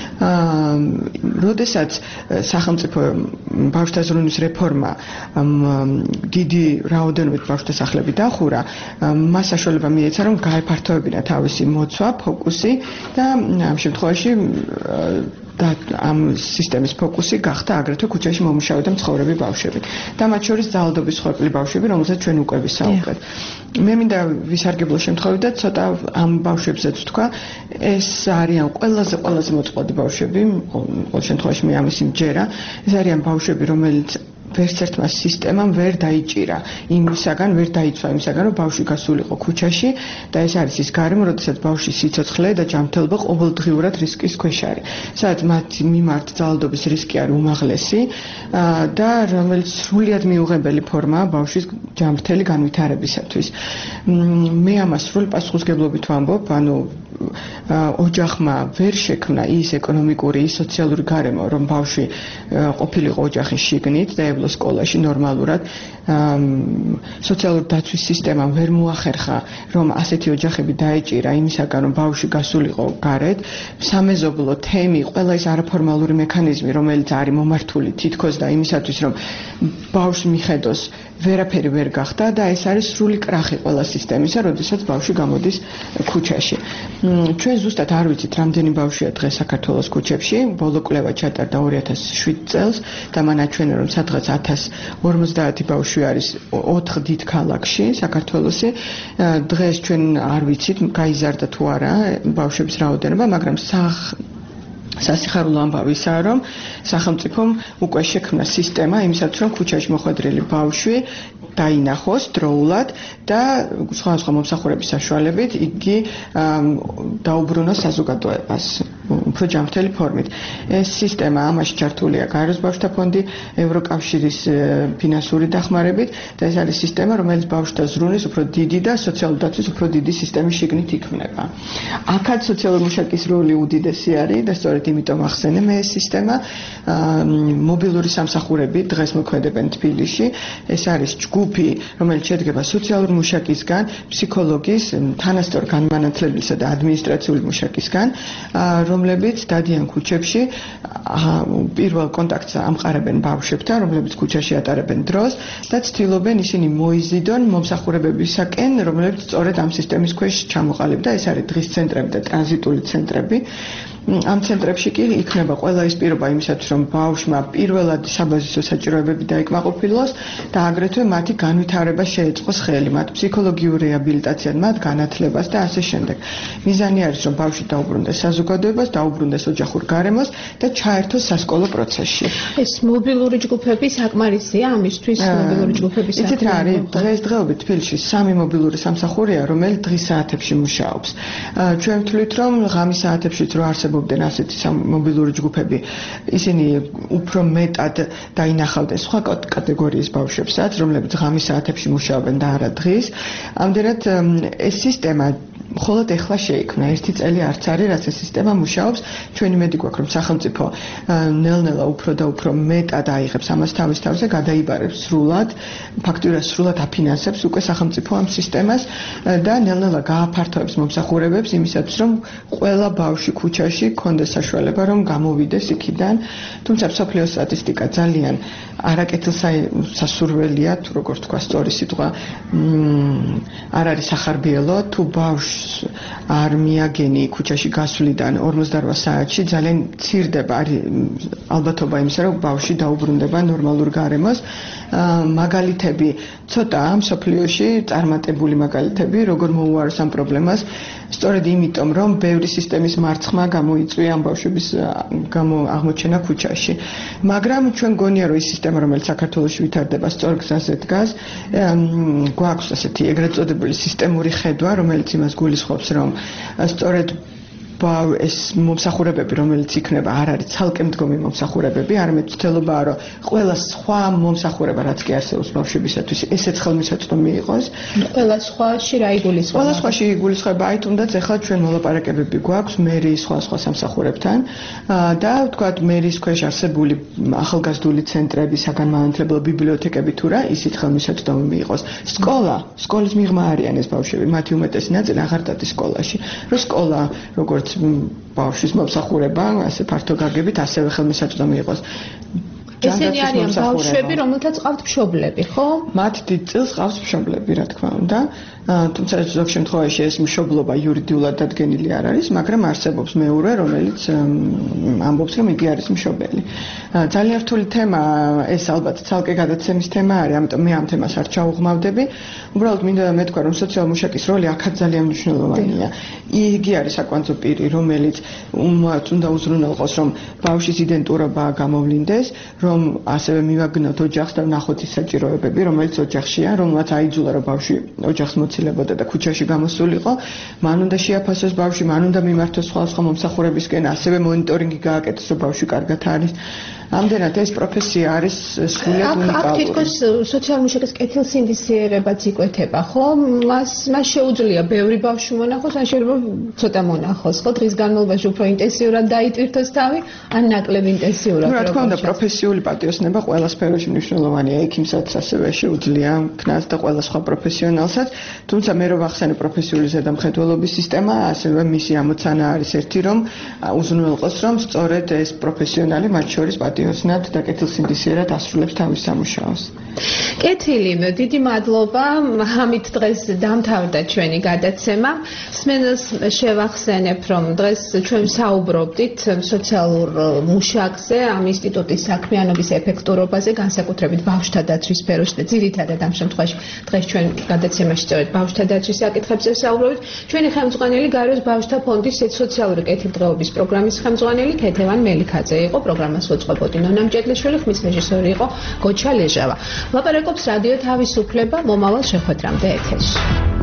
როდესაც სახელმწიფო ბავშვთა ზრუნვის რეფორმა დიდი რაოდენობით ბავშვთა სახლები დახურა, მას საშუალება მიეცა, რომ გაეფართოებინა თავისი მოცვა, ფოკუსი და ამ შემთხვევაში და ამ სისტემის ფოკუსი გახდა აგრეთვე ქუჩაში მომუშავე და მცხოვრები ბავშვები და მათ შორის ძალადობის ხვეპლი ბავშვები, რომელსაც ჩვენ უკვე ვისაუბრეთ. მე მინდა ვისარგებლო შემთხვევით და ცოტა ამ ბავშვებზეც ვთქვა, ეს არიან ყველაზე ყველაზე მოწყვლადი ბავშვები, ყოველ შემთხვევაში მე ამის იმჯერა, ეს არიან ბავშვები, რომელიც ვერცერთმა სისტემამ ვერ დაიჭირა იმისაგან, ვერ დაიცვა იმისაგან, რომ ბავშვი გასულიყო ქუჩაში და ეს არის ის გარემო, როდესაც ბავშვის სიცოცხლე და ჯანმრთელობა ყოველდღიურად რისკის ქვეშ არის. სადაც მათი მიმართ ძალადობის რისკი არის უმაღლესი და რომელიც სრულიად მიუღებელი ფორმაა ბავშვის ჯანმრთელი განვითარებისათვის. მე ამას სრული პასუხისმგებლობით ვამბობ, ანუ ოჯახმა ვერ შექმნა ის ეკონომიკური, ის სოციალური გარემო, რომ ბავშვი ყოფილიყო ოჯახის შიგნით და ევლო სკოლაში ნორმალურად. სოციალური დაცვის სისტემამ ვერ მოახერხა, რომ ასეთი ოჯახები დაეჭირა იმისაგან, რომ ბავშვი გასულიყო გარეთ. სამეზობლო თემი, ყველა ის არაფორმალური მექანიზმი, რომელიც არის მომართული თითქოს და იმისათვის, რომ ბავშვს მიხედოს, ვერაფერი ვერ გახდა და ეს არის სრული კრახი ყველა სისტემისა, როდესაც ბავშვი გამოდის ქუჩაში. ჩვენ ზუსტად არ ვიცით, რამდენი ბავშვია დღეს საქართველოს ქუჩებში. ბოლო კვლევა ჩატარდა ორი ათას შვიდ წელს და მან აჩვენა, რომ სადღაც ათას ორმოცდაათი ბავშვი არის ოთხ დიდ ქალაქში საქართველოში. დღეს ჩვენ არ ვიცით, გაიზარდა თუ არა ბავშვების რაოდენობა, მაგრამ სახ სასიხარულო ამბავისაა, რომ სახელმწიფომ უკვე შექმნა სისტემა იმისათვის, რომ ქუჩაში მოხვედრილი ბავშვი დაინახოს დროულად და სხვადასხვა მომსახურების საშუალებით იგი დაუბრუნოს საზოგადოებას უფრო ჯანმრთელი ფორმით. ეს სისტემა ამაში ჩართულია გაეროს ბავშვთა ფონდი, ევროკავშირის ფინანსური დახმარებით და ეს არის სისტემა, რომელიც ბავშვთა ზრუნვის უფრო დიდი და სოციალური დაცვის უფრო დიდი სისტემის შიგნით იქმნება. აქაც სოციალური მუშაკის როლი უდიდესი არის და სწორედ იმიტომ ახსენე მე ეს სისტემა. მობილური სამსახურები დღეს მოქმედებენ თბილისში. ეს არის ჯგუფი, რომელიც შედგება სოციალური მუშაკისგან, ფსიქოლოგის, თანასწორ განმანათლებელისა და ადმინისტრაციული მუშაკისგან, რომლებიც დადიან ქუჩებში, პირველ კონტაქტს ამყარებენ ბავშვებთან, რომლებიც ქუჩაში ატარებენ დროს და ცდილობენ ისინი მოიზიდონ მომსახურებებისაკენ, რომლებიც სწორედ ამ სისტემის ქვეშ ჩამოყალიბდა. ეს არის დღის ცენტრები და ტრანზიტული ცენტრები. ამ ცენტრებში კი იქნება ყველა ის პირობა იმისათვის, რომ ბავშვმა პირველად საბაზისო საჭიროებები დაიკმაყოფილოს და აგრეთვე მათი განვითარება შეეწყოს ხელი, მათ ფსიქოლოგიურ რეაბილიტაციად, მათ განათლებას და ასე შემდეგ. მიზანი არის, რომ ბავშვი დაუბრუნდეს საზოგადოებას, დაუბრუნდეს ოჯახურ გარემოს და ჩაერთოს სასკოლო პროცესში. ეს მობილური ჯგუფები საკმარისია ამისთვის, მობილური ჯგუფების საქმე. იცით რა არის? დღესდღეობით თბილისში სამი მობილური სამსახურია, რომელიც დღის საათებში მუშაობს. ჩვენ ვთვლით, რომ ღამის საათებშიც რო არსებობს ასეთი მობილური ჯგუფები, ისინი უფრო მეტად დაინახავდნენ სხვა კატეგორიის ბავშვებსაც, რომლებიც ღამის საათებში მუშაობენ და არა დღის. ამდენად ეს სისტემა მხოლოდ ეხლა შეიქმნა, ერთი წელი არც არის, რაც ეს სისტემა მუშაობს. ჩვენი მედი გვაქვს, რომ სახელმწიფო ნელ-ნელა უფრო და უფრო მეტად აიღებს ამას თავის თავზე, გადაიბარებს სრულად, ფაქტობრივად სრულად აფინანსებს უკვე სახელმწიფო ამ სისტემას და ნელ-ნელა გააფართოებს მომსახურებებს იმისათვის, რომ ყველა ბავშვი ქუჩაში კონდეს საშუალება, რომ გამოვიდეს იქიდან. თუმცა მსოფლიო სტატისტიკა ძალიან არაკეთილსასურველია, თუ როგორ თქვა სწორი სიტყვა, არ არის სახარბიელო, თუ ბავშვს არ მიაგენი ქუჩაში გასვლიდან ორმოცდაორ საათში ძალიან ცირდება ალბათობა იმისა, რომ ბავშვი დაუბრუნდება ნორმალურ გარემოს. მაგალითები ცოტაა მსოფლიოში წარმატებული მაგალითები, როგორ მოუაროს ამ პრობლემას, სწორედ იმიტომ, რომ ბევრი სისტემის მარცხმა გამოიწვია ამ ბავშვების აღმოჩენა ქუჩაში. მაგრამ ჩვენ გონია, რომ ის სისტემა, რომელიც საქართველოში ვითარდება, სწორ გზაზე დგას. გვაქვს ასეთი ეგრეთ წოდებული სისტემური ხედვა, რომელიც იმას გულისხმობს, რომ სწორედ ეს მომსახურებები, რომელიც იქნება, არ არის ცალკე მდგომი მომსახურებები, არამედ ცდილობაა, რომ ყველა სხვა მომსახურება, რაც კი არსებობს ბავშვებისათვის, ესეც ხელმისაწვდომი იყოს. ყველა სხვაში რა იგულისხმება? ყველა სხვაში იგულისხმება, აი თუნდაც ახლა ჩვენ მოლაპარაკებები გვაქვს მერიის სხვა სხვა სამსახურებთან და ვთქვათ, მერიის ქვეშ არსებული ახალგაზრდული ცენტრები, საგანმანათლებლო ბიბლიოთეკები თუ რა, ისიც ხელმისაწვდომი მიიღოს. სკოლა, სკოლის მიღმა არიან ეს ბავშვები, მათი უმეტესი ნაწილი აღარ დადის სკოლაში. რომ სკოლა, როგორც ბავშვის მომსახურება, ასე ფართო გაგებით, ასევე ხელმისაწვდომი იყოს. ესენი არიან ბავშვები, რომელთაც ყავთ მშობლები, ხო? მათ დიდ წილს ყავს მშობლები, რა თქმა უნდა. თუმცა ზოგ შემთხვევაში ეს მშობლობა იურიდიულად დადგენილი არ არის, მაგრამ არსებობს მეურვე, რომელიც ამბობს, რომ იგი არის მშობელი. ძალიან რთული თემა, ეს ალბათ ცალკე გადაცემის თემა არის, ამიტომ მე ამ თემას არ ჩაუღმავდები. უბრალოდ მინდა მეთქვა, რომ სოციალური მუშაკის როლი აქაც ძალიან მნიშვნელოვანია. იგი არის საკვანძო პირი, რომელიც უნდა უზრუნველყოს, რომ ბავშვის იდენტურობა გამოვლინდეს, რომ ასევე მივაგნოთ ოჯახს და ვნახოთ ის საჭიროებები, რომელიც ოჯახშია, რომელსაც აიძულა რომ ბავშვი ოჯახს მოცილებოდა და ქუჩაში გამოსულიყო, მან უნდა შეაფასოს ბავშვი, მან უნდა მიმართოს სხვადასხვა მომსახურებისკენ, ასევე მონიტორინგი გააკეთოს, რომ ბავშვი კარგად არის. ამდენად ეს პროფესია არის სრულიად უნიკალური. აქ თითქოს სოციალური მუშაკის კეთილსინდისიერებაც იკვეთება, ხო? მას მას შეუძლია ბევრი ბავშვი მონახოს, ან შეიძლება ცოტა მონახოს, ხო? დღის განმავლობაში უფრო ინტენსიურად დაიტვირთოს თავი, ან ნაკლებ ინტენსიურად. რა თქმა უნდა, პროფესიული პატიოსნება ყველა სფეროში მნიშვნელოვანია, ექიმსაც ასევე შეუძლია ქნას და ყველა სხვა პროფესიონალსაც, თუმცა მე რო ვახსენე პროფესიული ზედამხედველობის სისტემა, ასევე მისი ამოცანა არის ერთი, რომ უზრუნველყოს, რომ სწორედ ეს პროფესიონალი მათ შორის პატიოსნად და კეთილსინდისიერად ასრულებს თავის სამუშაოს. კეთილი, დიდი მადლობა. ამით დღეს დამთავრდა ჩვენი გადაცემა. მსმენელს შევახსენებ, რომ დღეს ჩვენ საუბრობდით სოციალურ მუშაკზე, ამ ინსტიტუტის საქმიანობის ეფექტურობაზე, განსაკუთრებით ბავშვთა დაცვის სფეროში და ძირითადად ამ შემთხვევაში დღეს ჩვენ გადაცემაში სწორედ ბავშვთა დაცვის საკითხებზე საუბრობთ. ჩვენი ხელმძღვანელი გაროს ბავშვთა ფონდის სოციალური კეთილდღეობის პროგრამის ხელმძღვანელი ქეთევან მელიქაძე იყო. პროგრამას უწყობოდი ნონა მჭედლიშვილი, ხმის რეჟისორი იყო გოჩა ლეჟავა. ლაპარაკობს რადიო თავისუფლება, მომავალ შეხვედრამდე ეთერში.